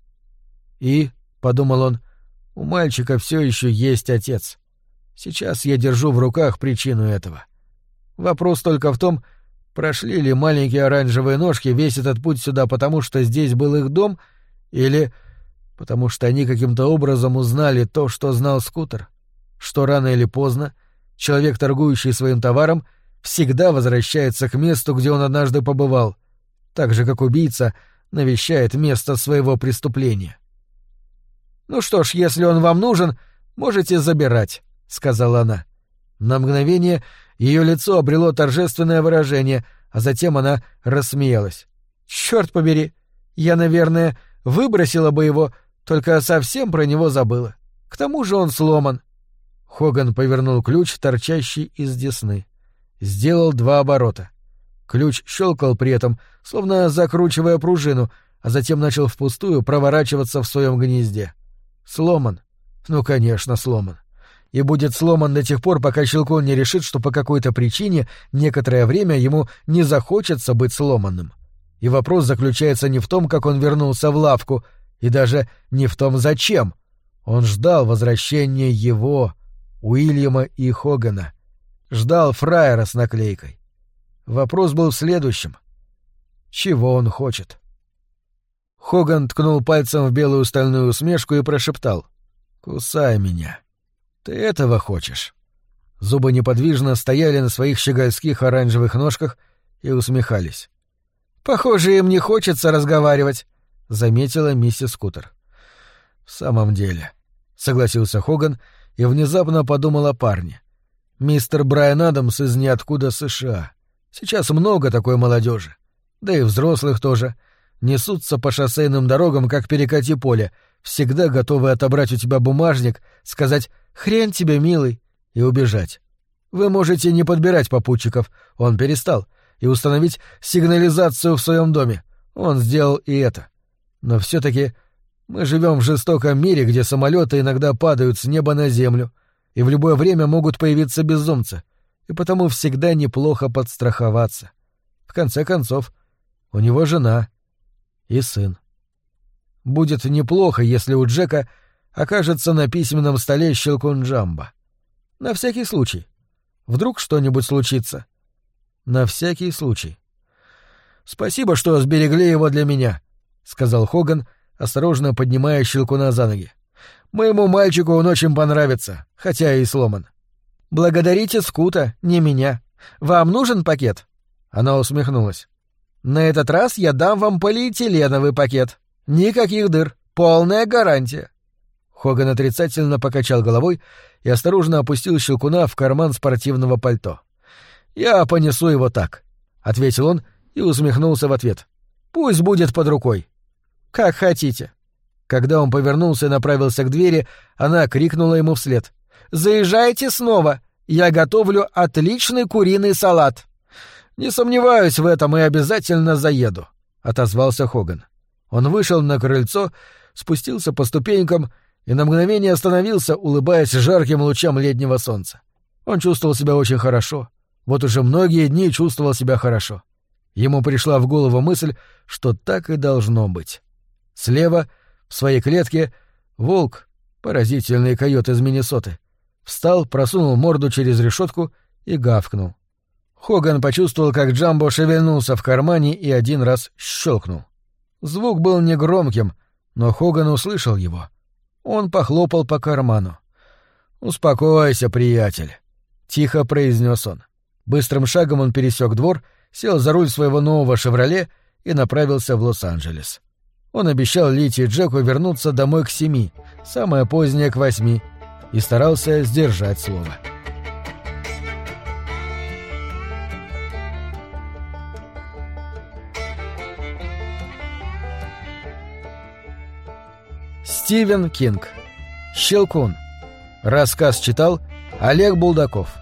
Speaker 1: И, — подумал он, — у мальчика все еще есть отец. Сейчас я держу в руках причину этого. Вопрос только в том, прошли ли маленькие оранжевые ножки весь этот путь сюда, потому что здесь был их дом, или потому что они каким-то образом узнали то, что знал Скутер, что рано или поздно человек, торгующий своим товаром, всегда возвращается к месту, где он однажды побывал, так же, как убийца навещает место своего преступления. «Ну что ж, если он вам нужен, можете забирать», — сказала она. На мгновение ее лицо обрело торжественное выражение, а затем она рассмеялась. «Черт побери! Я, наверное, выбросила бы его, только совсем про него забыла. К тому же он сломан». Хоган повернул ключ, торчащий из десны. Сделал два оборота. Ключ щелкал при этом, словно закручивая пружину, а затем начал впустую проворачиваться в своем гнезде. Сломан. Ну, конечно, сломан. и будет сломан до тех пор, пока Щелкун не решит, что по какой-то причине некоторое время ему не захочется быть сломанным. И вопрос заключается не в том, как он вернулся в лавку, и даже не в том, зачем. Он ждал возвращения его, Уильяма и Хогана. Ждал фраера с наклейкой. Вопрос был в следующем. Чего он хочет? Хоган ткнул пальцем в белую стальную усмешку и прошептал: «Кусай меня. Ты этого хочешь?» Зубы неподвижно стояли на своих щегольских оранжевых ножках и усмехались. «Похоже, им не хочется разговаривать», — заметила миссис Кутер. «В самом деле», — согласился Хоган и внезапно подумал о парне. «Мистер Брайан Адамс из ниоткуда США. Сейчас много такой молодежи. Да и взрослых тоже. Несутся по шоссейным дорогам, как перекати поле, всегда готовы отобрать у тебя бумажник, сказать «хрен тебе, милый» и убежать. Вы можете не подбирать попутчиков, он перестал, и установить сигнализацию в своем доме. Он сделал и это. Но все-таки мы живем в жестоком мире, где самолеты иногда падают с неба на землю, и в любое время могут появиться безумцы, и потому всегда неплохо подстраховаться. В конце концов, у него жена и сын. Будет неплохо, если у Джека окажется на письменном столе Щелкун Джамбо. На всякий случай. Вдруг что-нибудь случится. На всякий случай. «Спасибо, что сберегли его для меня», — сказал Хоган, осторожно поднимая Щелкуна за ноги. «Моему мальчику он очень понравится, хотя и сломан». «Благодарите Скута, не меня. Вам нужен пакет?» Она усмехнулась. «На этот раз я дам вам полиэтиленовый пакет. Никаких дыр. Полная гарантия». Хоган отрицательно покачал головой и осторожно опустил Щелкуна в карман спортивного пальто. «Я понесу его так», — ответил он и усмехнулся в ответ. «Пусть будет под рукой». «Как хотите». Когда он повернулся и направился к двери, она крикнула ему вслед: «Заезжайте снова! Я готовлю отличный куриный салат!» «Не сомневаюсь в этом и обязательно заеду», — отозвался Хоган. Он вышел на крыльцо, спустился по ступенькам и на мгновение остановился, улыбаясь жарким лучам летнего солнца. Он чувствовал себя очень хорошо. Вот уже многие дни чувствовал себя хорошо. Ему пришла в голову мысль, что так и должно быть. Слева, в своей клетке, волк, поразительный койот из Миннесоты, встал, просунул морду через решетку и гавкнул. Хоган почувствовал, как Джамбо шевельнулся в кармане и один раз щелкнул. Звук был негромким, но Хоган услышал его. Он похлопал по карману. «Успокойся, приятель», — тихо произнес он. Быстрым шагом он пересек двор, сел за руль своего нового «Шевроле» и направился в Лос-Анджелес. Он обещал Лите и Джеку вернуться домой к семи, самое позднее к восьми, и старался сдержать слово. Стивен Кинг. «Щелкун». Рассказ читал Олег Булдаков.